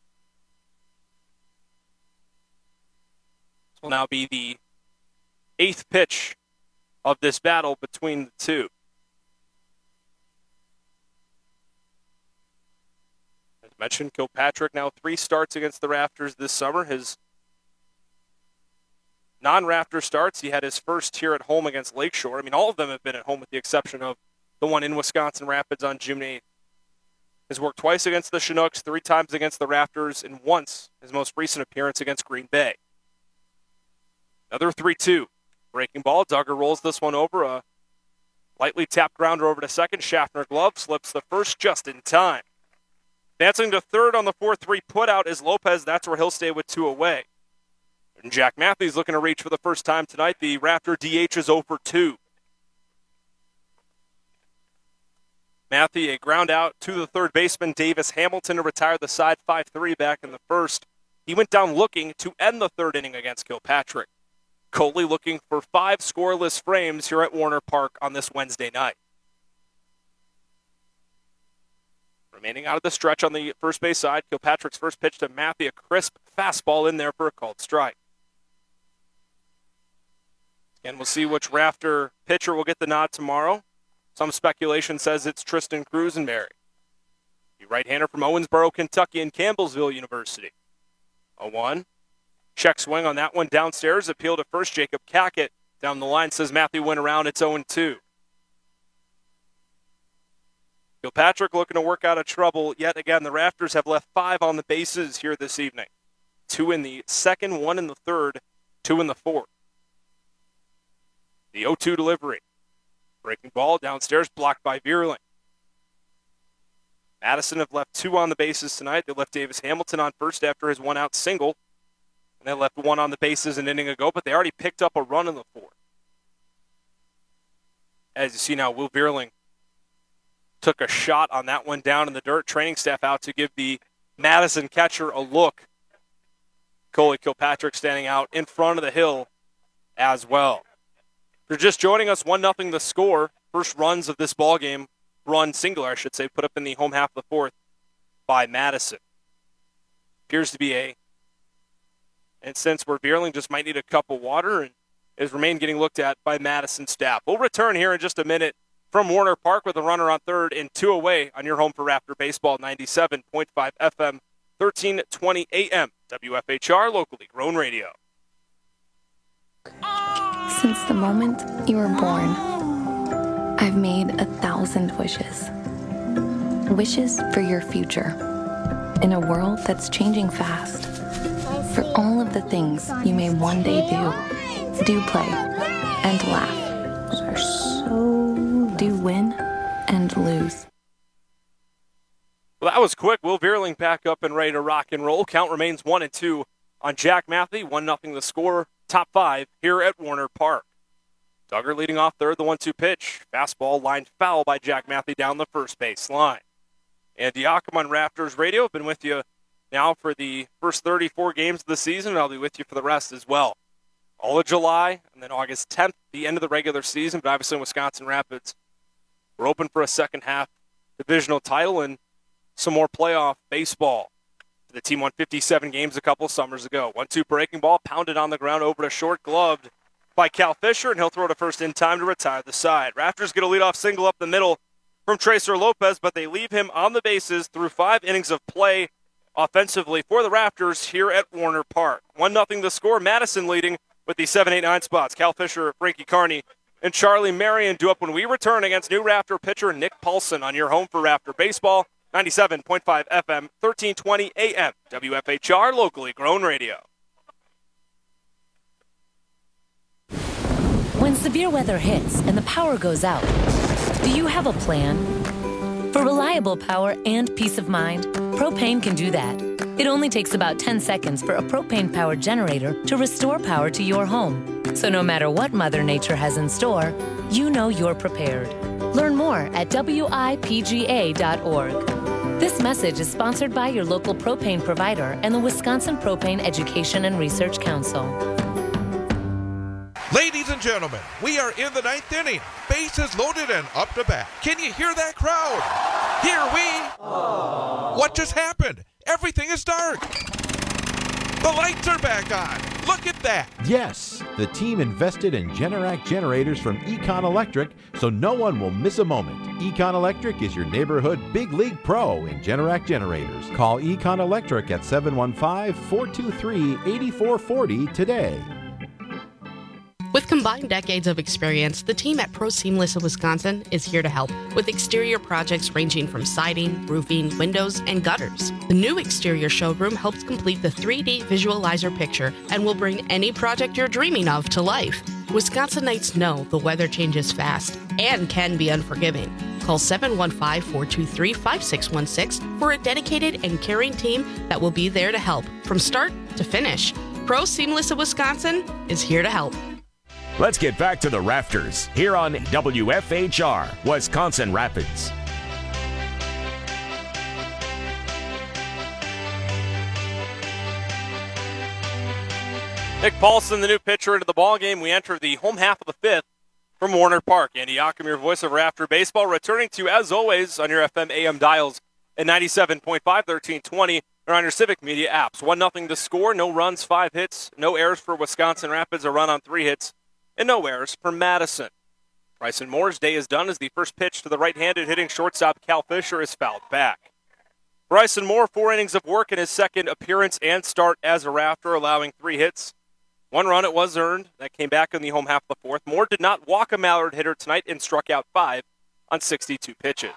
Speaker 1: This will now be the 8th pitch of this battle between the two. As mentioned, Kilpatrick now 3 starts against the Raptors this summer. His non-Raptor starts, he had his first here at home against Lakeshore. I mean, all of them have been at home with the exception of the one in Wisconsin Rapids on June 8th. Has worked twice against the Chinooks, 3 times against the Raptors, and once his most recent appearance against Green Bay. Another 3-2. Breaking ball. Duggar rolls this one over. A lightly tapped grounder over to second. Schaffner glove slips the first just in time. Advancing to third on the 4-3 putout is Lopez. That's where he'll stay with 2 away. And Jack Matthews looking to reach for the first time tonight. The Raptor DH is 0 for 2. Matthew, a ground out to the third baseman, Davis Hamilton, to retire the side 5-3 back in the first. He went down looking to end the third inning against Kilpatrick. Coley looking for 5 scoreless frames here at Warner Park on this Wednesday night. Remaining out of the stretch on the first base side, Kilpatrick's first pitch to Matthew, a crisp fastball in there for a called strike. And we'll see which Raptor pitcher will get the nod tomorrow. Some speculation says it's Tristan Crusenberry, the right-hander from Owensboro, Kentucky, and Campbellsville University. 0-1. Check swing on that one downstairs. Appeal to first. Jacob Cackett down the line says Matthew went around. It's 0-2. Kilpatrick looking to work out of trouble. Yet again, the Raptors have left 5 on the bases here this evening. 2 in the second, 1 in the third, 2 in the fourth. The 0-2 delivery. Breaking ball downstairs, blocked by Vierling. Madison have left 2 on the bases tonight. They left Davis Hamilton on first after his 1-out single. And they left 1 on the bases an inning ago, but they already picked up a run in the fourth. As you see now, Will Vierling took a shot on that one down in the dirt. Training staff out to give the Madison catcher a look. Coley Kilpatrick standing out in front of the hill as well. If you're just joining us, 1-0 the score. First runs of this ballgame, run singular, I should say, put up in the home half of the fourth by Madison. Appears to be a instance where Vierling just might need a cup of water and is remain getting looked at by Madison staff. We'll return here in just a minute from Warner Park with a runner on third and 2 away on your home for Raptor Baseball, 97.5 FM, 1320 AM, WFHR, locally grown radio.
Speaker 2: Since the moment you were born, I've made 1,000 wishes. Wishes for your future. In a world that's changing fast. For all of the things you may one day do play, and laugh. Do win and lose.
Speaker 1: Well, that was quick. Will Vierling back up and ready to rock and roll. Count remains 1-2 on Jack Matthew. 1-0 the score. Top 5 here at Warner Park. Duggar leading off third, the 1-2 pitch. Fastball lined foul by Jack Matthew down the first base line. Andy Ockham on Raptors Radio. Been with you now for the first 34 games of the season, and I'll be with you for the rest as well. All of July, and then August 10th, the end of the regular season, but obviously in Wisconsin Rapids, we're open for a second half divisional title and some more playoff baseball. The team won 57 games a couple summers ago. 1-2 breaking ball, pounded on the ground over to short, gloved by Cal Fisher, and he'll throw to first in time to retire the side. Raptors get a leadoff single up the middle from Tracer Lopez, but they leave him on the bases through 5 innings of play offensively for the Raptors here at Warner Park. 1-0 the score, Madison leading with with the 7, 8, 9 spots. Cal Fisher, Frankie Carney, and Charlie Marion due up when we return against new Raptor pitcher Nick Paulson on your home for Raptor Baseball, 97.5 FM, 1320 AM, WFHR, locally grown radio.
Speaker 3: When severe weather hits and the power goes out, do you have a plan? For reliable power and peace of mind, Propane can do that. It only takes about 10 seconds for a propane-powered generator to restore power to your home. So no matter what Mother Nature has in store, you know you're prepared. Learn more at WIPGA.org. This message is sponsored by your local propane provider and the Wisconsin Propane Education and Research Council.
Speaker 4: Ladies and gentlemen, we are in the 9th inning. Bases loaded and up to bat. Can you hear that crowd? Here we... What just happened? Everything is dark. The lights are back on. Look at that.
Speaker 8: Yes, the team invested in Generac generators from Econ Electric, so no one will miss a moment. Econ Electric is your neighborhood big league pro in Generac generators. Call Econ Electric at 715-423-8440 today.
Speaker 23: With combined decades of experience, the team at Pro Seamless of Wisconsin is here to help with exterior projects ranging from siding, roofing, windows, and gutters. The new exterior showroom helps complete the 3D visualizer picture and will bring any project you're dreaming of to life. Wisconsinites know the weather changes fast and can be unforgiving. Call 715-423-5616 for a dedicated and caring team that will be there to help from start to finish. Pro Seamless of Wisconsin is here to help.
Speaker 5: Let's get back to the Rafters here on WFHR, Wisconsin Rapids.
Speaker 1: Nick Paulson, the new pitcher, into the ballgame. We enter the home half of the fifth from Warner Park. Andy Occam, your voice of Rafter Baseball, returning to, as always, on your FM AM dials at 97.5, 1320, or on your Civic Media apps. 1-0 to score, no runs, 5 hits, no errors for Wisconsin Rapids, a run on 3 hits, and no errors for Madison. Bryson Moore's day is done as the first pitch to the right-handed hitting shortstop Cal Fisher is fouled back. Bryson Moore, 4 innings of work in his second appearance and start as a Rafter, allowing 3 hits. 1 run it was earned. That came back in the home half of the fourth. Moore did not walk a Mallard hitter tonight and struck out 5 on 62 pitches.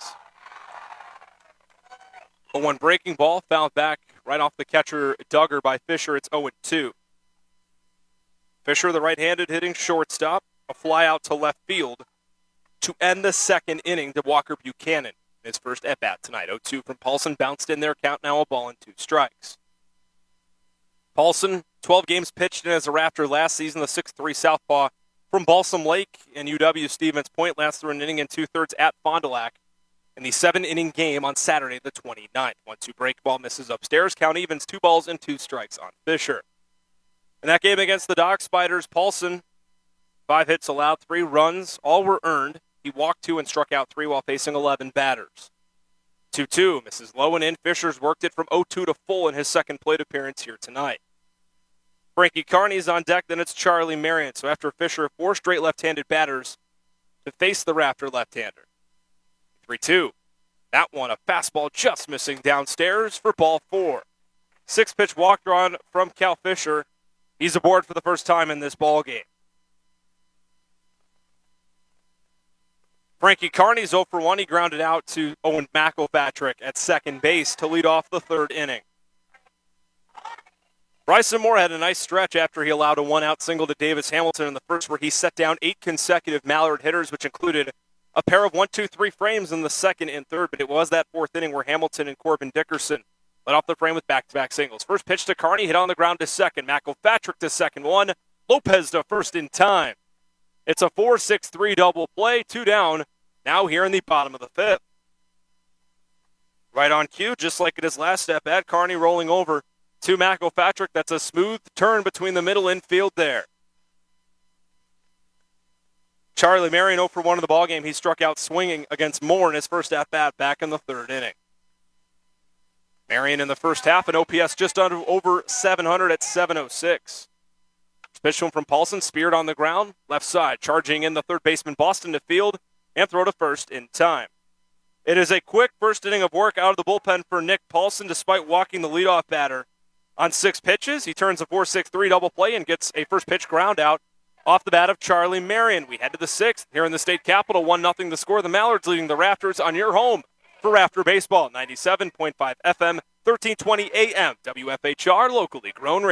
Speaker 1: A 1 breaking ball fouled back right off the catcher Duggar by Fisher. It's 0-2. Fisher, the right-handed hitting shortstop, a fly out to left field to end the second inning to Walker Buchanan. His first at-bat tonight. 0-2 from Paulson, bounced in there, count now a ball and 2 strikes. Paulson, 12 games pitched in as a Rafter last season, the 6'3 southpaw from Balsam Lake and UW Stevens Point last through an inning and 2/3 at Fond du Lac in the 7-inning game on Saturday the 29th. 1-2 break ball misses upstairs, count evens, 2 balls and 2 strikes on Fisher. In that game against the Dog Spiders, Paulson, 5 hits allowed, 3 runs, all were earned. He walked 2 and struck out 3 while facing 11 batters. 2-2, misses low and in. Fisher's worked it from 0-2 to full in his second plate appearance here tonight. Frankie Carney's on deck, then it's Charlie Marion. So after Fisher, 4 straight left-handed batters to face the Rafter left-hander. 3-2. That one, a fastball just missing downstairs for ball 4. 6-pitch walk drawn from Cal Fisher. He's aboard for the first time in this ball game. Frankie Carney's 0 for 1. He grounded out to Owen McElpatrick at second base to lead off the 3rd inning. Bryson Moore had a nice stretch after he allowed a 1-out single to Davis Hamilton in the first, where he set down 8 consecutive Mallard hitters, which included a pair of 1-2-3 frames in the second and third, but it was that 4th inning where Hamilton and Corbin Dickerson let off the frame with back-to-back singles. First pitch to Carney, hit on the ground to second. McElpatrick to second 1. Lopez to first in time. It's a 4-6-3 double play, 2 down, now here in the bottom of the 5th. Right on cue, just like at his last step at Carney rolling over to McElpatrick. That's a smooth turn between the middle infield there. Charlie Marion 0 for 1 in the ballgame. He struck out swinging against Moore in his first at-bat back in the 3rd inning. Marion in the first half, an OPS just over 700 at 706. Pitch from Paulson, speared on the ground, left side, charging in the third baseman Boston to field and throw to first in time. It is a quick first inning of work out of the bullpen for Nick Paulson, despite walking the leadoff batter On 6 pitches, he turns a 4-6-3 double play and gets a first pitch ground out off the bat of Charlie Marion. We head to the 6th here in the state capitol. 1-0 the score. The Mallards leading the Rafters on your home for Rafter Baseball. 97.5 FM, 1320 AM, WFHR, locally grown radio.